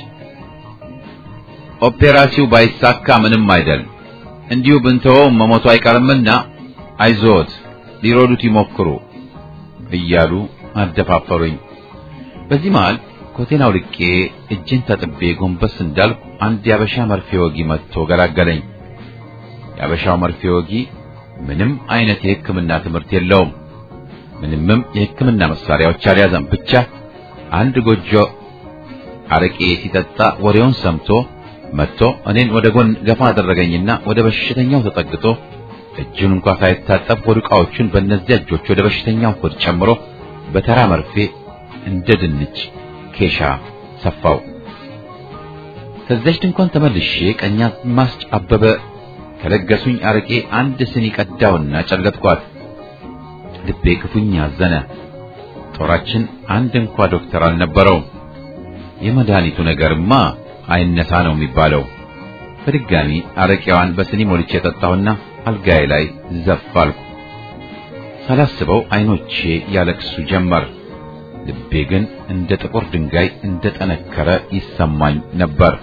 ኦፔራሲው ባይሳካ ምንም አይደል፣ እንዲሁ ብንተወው መሞቱ አይቀርምና አይዞት ሊሮዱት ይሞክሩ እያሉ አደፋፈሩኝ። በዚህ መሃል ኮቴን አውልቄ እጄን ታጥቤ ጎንበስ እንዳልኩ አንድ ያበሻ መርፌ ወጊ መጥቶ ገላገለኝ። ያበሻው መርፌ ወጊ ምንም አይነት የሕክምና ትምህርት የለውም። ምንምም የሕክምና መሳሪያዎች አልያዘም። ብቻ አንድ ጎጆ አረቄ ሲጠጣ ወሬውን ሰምቶ መጥቶ እኔን ወደ ጎን ገፋ አደረገኝና ወደ በሽተኛው ተጠግቶ እጁን እንኳን ሳይታጠብ ወድቃዎቹን በእነዚያ እጆች ወደ በሽተኛው ሆድ ጨምሮ በተራ መርፌ እንደ ድንች ኬሻ ሰፋው። ከዚያች ድንኳን ተመልሼ ቀኛዝማች አበበ ከለገሱኝ አረቄ አንድ ስኒ ቀዳውና ጨለጥኳት። ልቤ ክፉኛ አዘነ። ጦራችን አንድ እንኳን ዶክተር አልነበረውም። የመድኃኒቱ ነገርማ አይነሳ ነው የሚባለው። በድጋሚ አረቄዋን በስኒ ሞልቼ ጠጣሁና አልጋዬ ላይ ዘፋልኩ። ሳላስበው አይኖቼ ያለቅሱ ጀመር። ልቤ ግን እንደ ጥቁር ድንጋይ እንደ ጠነከረ ይሰማኝ ነበር።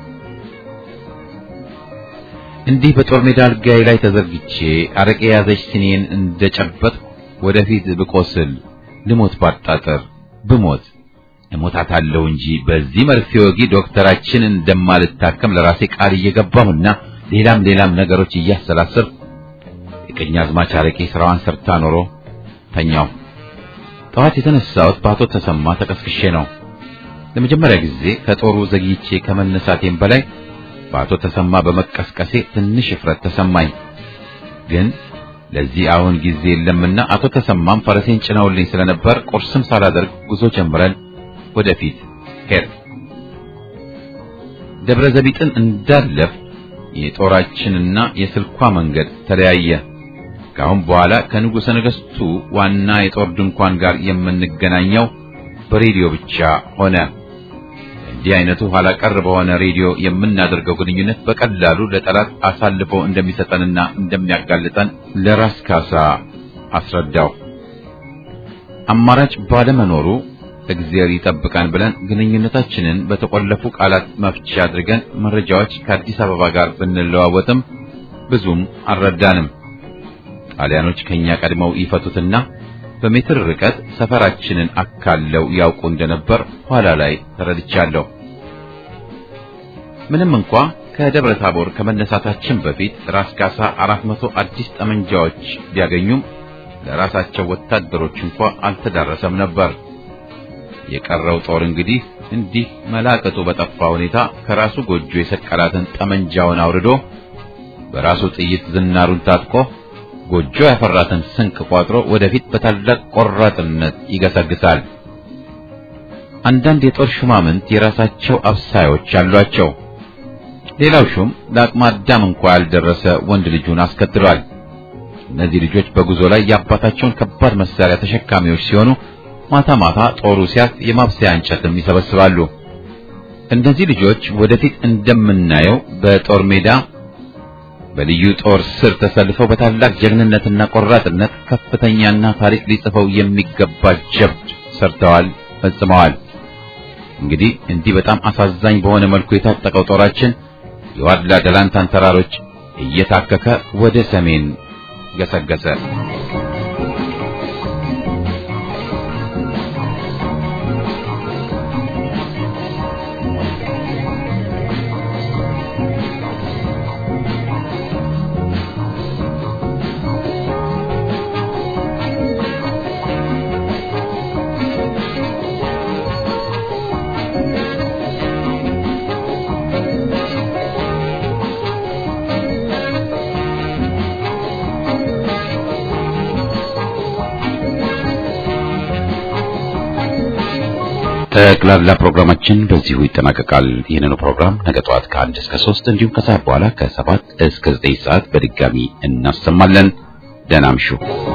እንዲህ በጦር ሜዳ አልጋዬ ላይ ተዘርግቼ አረቄ ያዘች ስኒን እንደጨበጥ ወደፊት ብቆስል ልሞት ባጣጠር ብሞት እሞታታለሁ እንጂ በዚህ መርፌ ወጊ ዶክተራችን እንደማልታከም ለራሴ ቃል እየገባሁና ሌላም ሌላም ነገሮች እያሰላሰልኩ የቀኛዝማች አረቄ ስራዋን ሰርታ ኖሮ ተኛው። ጠዋት የተነሳሁት በአቶ ተሰማ ተቀስቅሼ ነው። ለመጀመሪያ ጊዜ ከጦሩ ዘግይቼ ከመነሳቴም በላይ በአቶ ተሰማ በመቀስቀሴ ትንሽ እፍረት ተሰማኝ። ግን ለዚህ አሁን ጊዜ የለምና አቶ ተሰማም ፈረሴን ጭነውልኝ ስለነበር ቁርስም ሳላደርግ ጉዞ ጀምረን ወደፊት ሄድ ደብረ ዘቢጥን እንዳለፍ የጦራችንና የስልኳ መንገድ ተለያየ። ካሁን በኋላ ከንጉሠ ነገሥቱ ዋና የጦር ድንኳን ጋር የምንገናኘው በሬዲዮ ብቻ ሆነ። እንዲህ አይነቱ ኋላ ቀር በሆነ ሬዲዮ የምናደርገው ግንኙነት በቀላሉ ለጠላት አሳልፎ እንደሚሰጠንና እንደሚያጋልጠን ለራስ ካሳ አስረዳው። አማራጭ ባለመኖሩ እግዚአብሔር ይጠብቃን ብለን ግንኙነታችንን በተቆለፉ ቃላት መፍቻ አድርገን መረጃዎች ከአዲስ አበባ ጋር ብንለዋወጥም ብዙም አልረዳንም። ጣሊያኖች ከኛ ቀድመው ይፈቱትና በሜትር ርቀት ሰፈራችንን አካለው ያውቁ እንደነበር ኋላ ላይ ተረድቻለሁ። ምንም እንኳን ከደብረ ታቦር ከመነሳታችን በፊት ራስ ካሳ አራት መቶ አዲስ ጠመንጃዎች ቢያገኙም ለራሳቸው ወታደሮች እንኳን አልተዳረሰም ነበር። የቀረው ጦር እንግዲህ እንዲህ መላቀጡ በጠፋ ሁኔታ ከራሱ ጎጆ የሰቀላትን ጠመንጃውን አውርዶ በራሱ ጥይት ዝናሩን ታጥቆ ጎጆ ያፈራትን ስንቅ ቋጥሮ ወደፊት በታላቅ ቆራጥነት ይገሰግሳል። አንዳንድ የጦር ሹማምንት የራሳቸው አብሳዮች አሏቸው። ሌላው ሹም ለአቅመ አዳም እንኳን ያልደረሰ ወንድ ልጁን አስከትሏል። እነዚህ ልጆች በጉዞ ላይ የአባታቸውን ከባድ መሳሪያ ተሸካሚዎች ሲሆኑ ማታ ማታ ጦሩ ሲያልፍ የማብሰያ እንጨትም ይሰበስባሉ። እነዚህ ልጆች ወደፊት እንደምናየው በጦር ሜዳ በልዩ ጦር ስር ተሰልፈው በታላቅ ጀግንነትና ቆራጥነት ከፍተኛና ታሪክ ሊጽፈው የሚገባ ጀብድ ሰርተዋል፣ ፈጽመዋል። እንግዲህ እንዲህ በጣም አሳዛኝ በሆነ መልኩ የታጠቀው ጦራችን የዋድላ ደላንታን ተራሮች እየታከከ ወደ ሰሜን ገሰገሰ። ጠቅላላ ፕሮግራማችን በዚሁ ይጠናቀቃል። ይህንን ፕሮግራም ነገ ጠዋት ከአንድ እስከ ሶስት እንዲሁም ከሰዓት በኋላ ከሰባት እስከ ዘጠኝ ሰዓት በድጋሚ እናሰማለን። ደህና እምሹ።